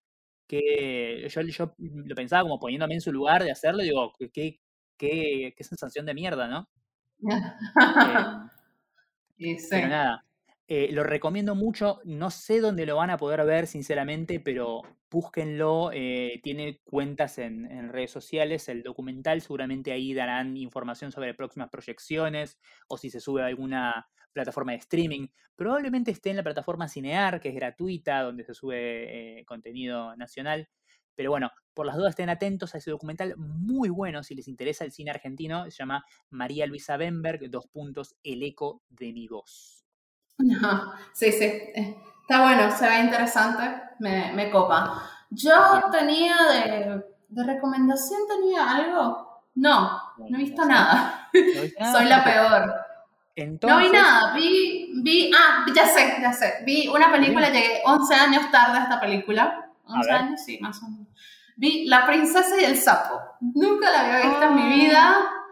Que yo, yo lo pensaba como poniéndome en su lugar de hacerlo y digo, qué, qué, qué sensación de mierda, ¿no? eh, y sí. Pero nada, eh, lo recomiendo mucho. No sé dónde lo van a poder ver, sinceramente, pero búsquenlo. Eh, tiene cuentas en, en redes sociales. El documental seguramente ahí darán información sobre próximas proyecciones o si se sube a alguna plataforma de streaming. Probablemente esté en la plataforma Cinear, que es gratuita, donde se sube eh, contenido nacional. Pero bueno, por las dudas estén atentos a ese documental muy bueno si les interesa el cine argentino. Se llama María Luisa Bemberg, dos puntos, El eco de mi voz. No, sí, sí. Está bueno, se ve interesante, me, me copa. Yo tenía de, de recomendación, ¿tenía algo? No, no he visto nada. ¿No viste nada? Soy la peor. Entonces, no vi nada, vi, vi, ah, ya sé, ya sé. Vi una película, ¿bien? Llegué once años tarde a esta película. once años, sí, más o menos. Vi La princesa y el sapo. Nunca la había visto ah. en mi vida.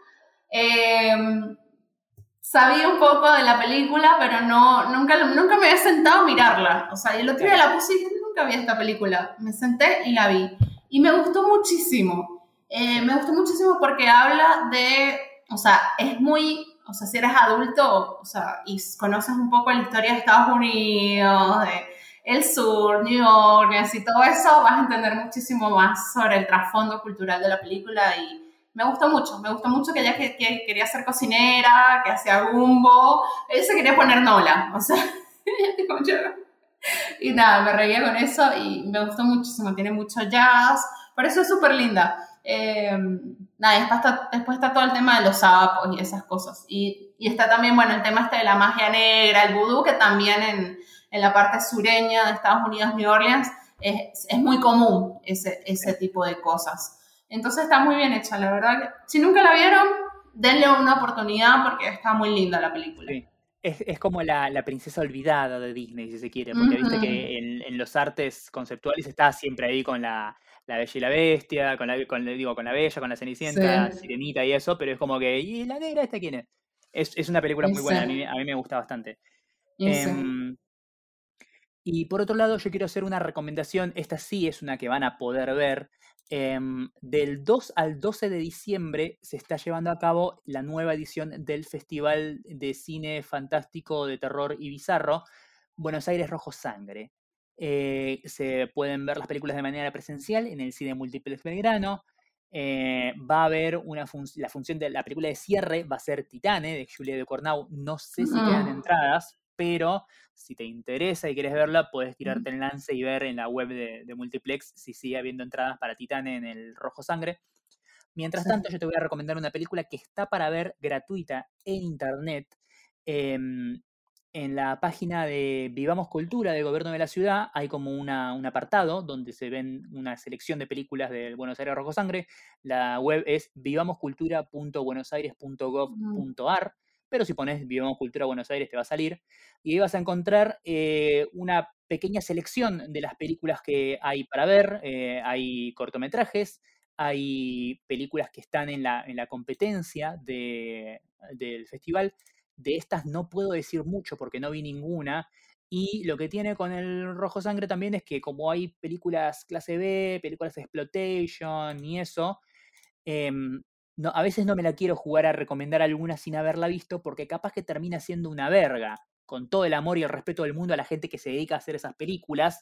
Eh, sabía un poco de la película, pero no, nunca, nunca me había sentado a mirarla. O sea, el otro día la puse y nunca vi esta película. Me senté y la vi. Y me gustó muchísimo. Eh, me gustó muchísimo porque habla de, o sea, es muy... O sea, si eres adulto, o sea, y conoces un poco la historia de Estados Unidos, de el sur, New Orleans y todo eso, vas a entender muchísimo más sobre el trasfondo cultural de la película y me gustó mucho, me gustó mucho que ella que, que quería ser cocinera, que hacía gumbo, él se quería poner Nola, o sea, y nada, me reía con eso y me gustó muchísimo, tiene mucho jazz, por eso es súper linda. Eh, nada, después está, después está todo el tema de los sapos y esas cosas, y, y está también, bueno, el tema este de la magia negra, el vudú, que también en, en la parte sureña de Estados Unidos, New Orleans, es, es muy común ese, ese tipo de cosas. Entonces está muy bien hecha, la verdad. Que, si nunca la vieron, denle una oportunidad porque está muy linda la película. Sí. Es, es como la, la princesa olvidada de Disney, si se quiere, porque uh-huh. viste que en, en los artes conceptuales está siempre ahí con la, la Bella y la Bestia, con la, con, digo, con la Bella, con la Cenicienta, sí. Sirenita y eso, pero es como que, ¿y la negra esta quién es? Es, es una película muy buena, a mí, a mí me gusta bastante. Um, y por otro lado, yo quiero hacer una recomendación, esta sí es una que van a poder ver. Um, del dos al doce de diciembre se está llevando a cabo la nueva edición del Festival de Cine Fantástico de Terror y Bizarro, Buenos Aires Rojo Sangre. Eh, se pueden ver las películas de manera presencial en el Cine Multiplex Belgrano. Eh, va a haber una fun- la función de la película de cierre, va a ser Titane, de Julia de Cornau. No sé si mm. quedan entradas, pero si te interesa y quieres verla, puedes tirarte el lance y ver en la web de, de Multiplex si sigue habiendo entradas para Titane en el Rojo Sangre. Mientras sí. tanto, yo te voy a recomendar una película que está para ver gratuita en internet. Eh, en la página de Vivamos Cultura del Gobierno de la Ciudad hay como una, un apartado donde se ven una selección de películas del Buenos Aires Rojo Sangre. La web es vivamoscultura punto buenosaires punto gov punto ar. Pero si pones Vivamos Cultura Buenos Aires te va a salir y ahí vas a encontrar eh, una pequeña selección de las películas que hay para ver. Eh, hay cortometrajes, hay películas que están en la, en la competencia de, del festival. De estas no puedo decir mucho porque no vi ninguna. Y lo que tiene con el Rojo Sangre también es que como hay películas clase B, películas de exploitation y eso, eh, no, a veces no me la quiero jugar a recomendar alguna sin haberla visto porque capaz que termina siendo una verga. Con todo el amor y el respeto del mundo a la gente que se dedica a hacer esas películas,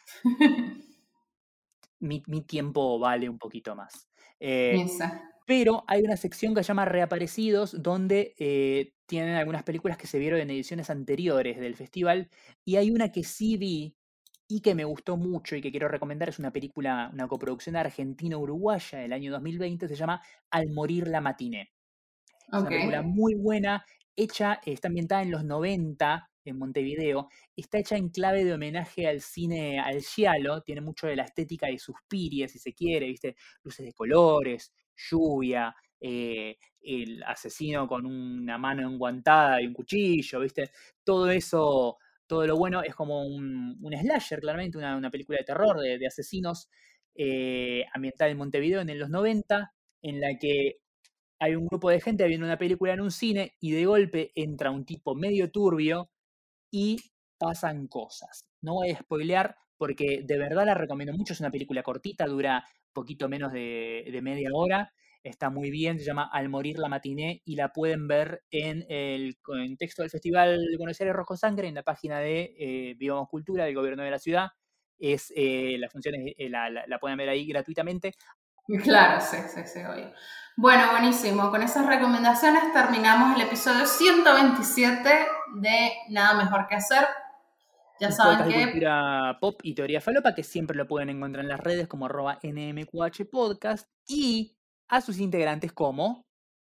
mi, mi tiempo vale un poquito más. Eh, pero hay una sección que se llama Reaparecidos, donde eh, tienen algunas películas que se vieron en ediciones anteriores del festival, y hay una que sí vi y que me gustó mucho y que quiero recomendar. Es una película, una coproducción argentino-uruguaya del año dos mil veinte, se llama Al morir la matiné. Okay. Es una película muy buena, hecha, está ambientada en los noventa en Montevideo, está hecha en clave de homenaje al cine, al giallo, tiene mucho de la estética de Suspiria, si se quiere, ¿viste? Luces de colores, lluvia, eh, el asesino con una mano enguantada y un cuchillo, ¿viste? Todo eso, todo lo bueno es como un, un slasher, claramente, una, una película de terror, de, de asesinos, eh, ambientada en Montevideo en los noventa, en la que hay un grupo de gente viendo una película en un cine y de golpe entra un tipo medio turbio y pasan cosas. No voy a spoilear porque de verdad la recomiendo mucho. Es una película cortita, dura poquito menos de, de media hora. Está muy bien, se llama Al morir la matiné y la pueden ver en el contexto del Festival de Buenos Aires Rojo Sangre, en la página de eh, Vivamos Cultura del Gobierno de la Ciudad. Es, eh, la función es, eh, la, la, la pueden ver ahí gratuitamente. Claro, sí, sí, sí, oye. Bueno, buenísimo. Con esas recomendaciones terminamos el episodio ciento veintisiete de Nada Mejor Que Hacer. Ya saben que... de cultura pop y teoría falopa, que siempre lo pueden encontrar en las redes como arroba N M Q H podcast, y a sus integrantes como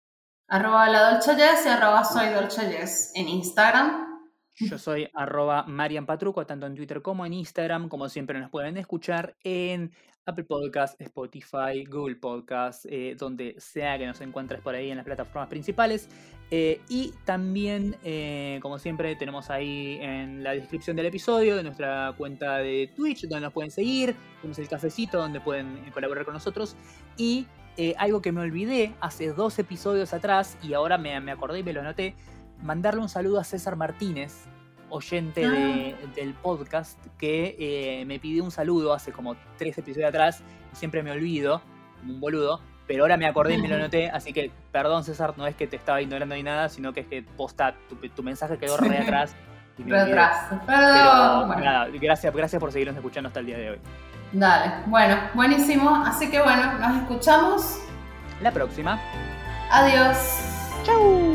arroba la Dolce Jess y arroba soy Dolce Jess en Instagram. Yo soy arroba Marian Patruco, tanto en Twitter como en Instagram. Como siempre nos pueden escuchar en Apple Podcasts, Spotify, Google Podcasts, eh, donde sea que nos encuentres por ahí en las plataformas principales. Eh, y también, eh, como siempre, tenemos ahí en la descripción del episodio de nuestra cuenta de Twitch, donde nos pueden seguir. Tenemos el cafecito donde pueden colaborar con nosotros. Y eh, algo que me olvidé hace dos episodios atrás, y ahora me, me acordé y me lo anoté, mandarle un saludo a César Martínez, oyente ah. de, del podcast, que eh, me pidió un saludo hace como tres episodios atrás y siempre me olvido, como un boludo, pero ahora me acordé y me lo anoté, así que perdón César, no es que te estaba ignorando ni nada, sino que es que posta, tu, tu mensaje quedó re atrás y me olvidé. Retraso. Pero, Pero bueno. nada, gracias, gracias por seguirnos escuchando hasta el día de hoy. Dale, bueno, buenísimo. Así que bueno, nos escuchamos. La próxima. Adiós. ¡Chau!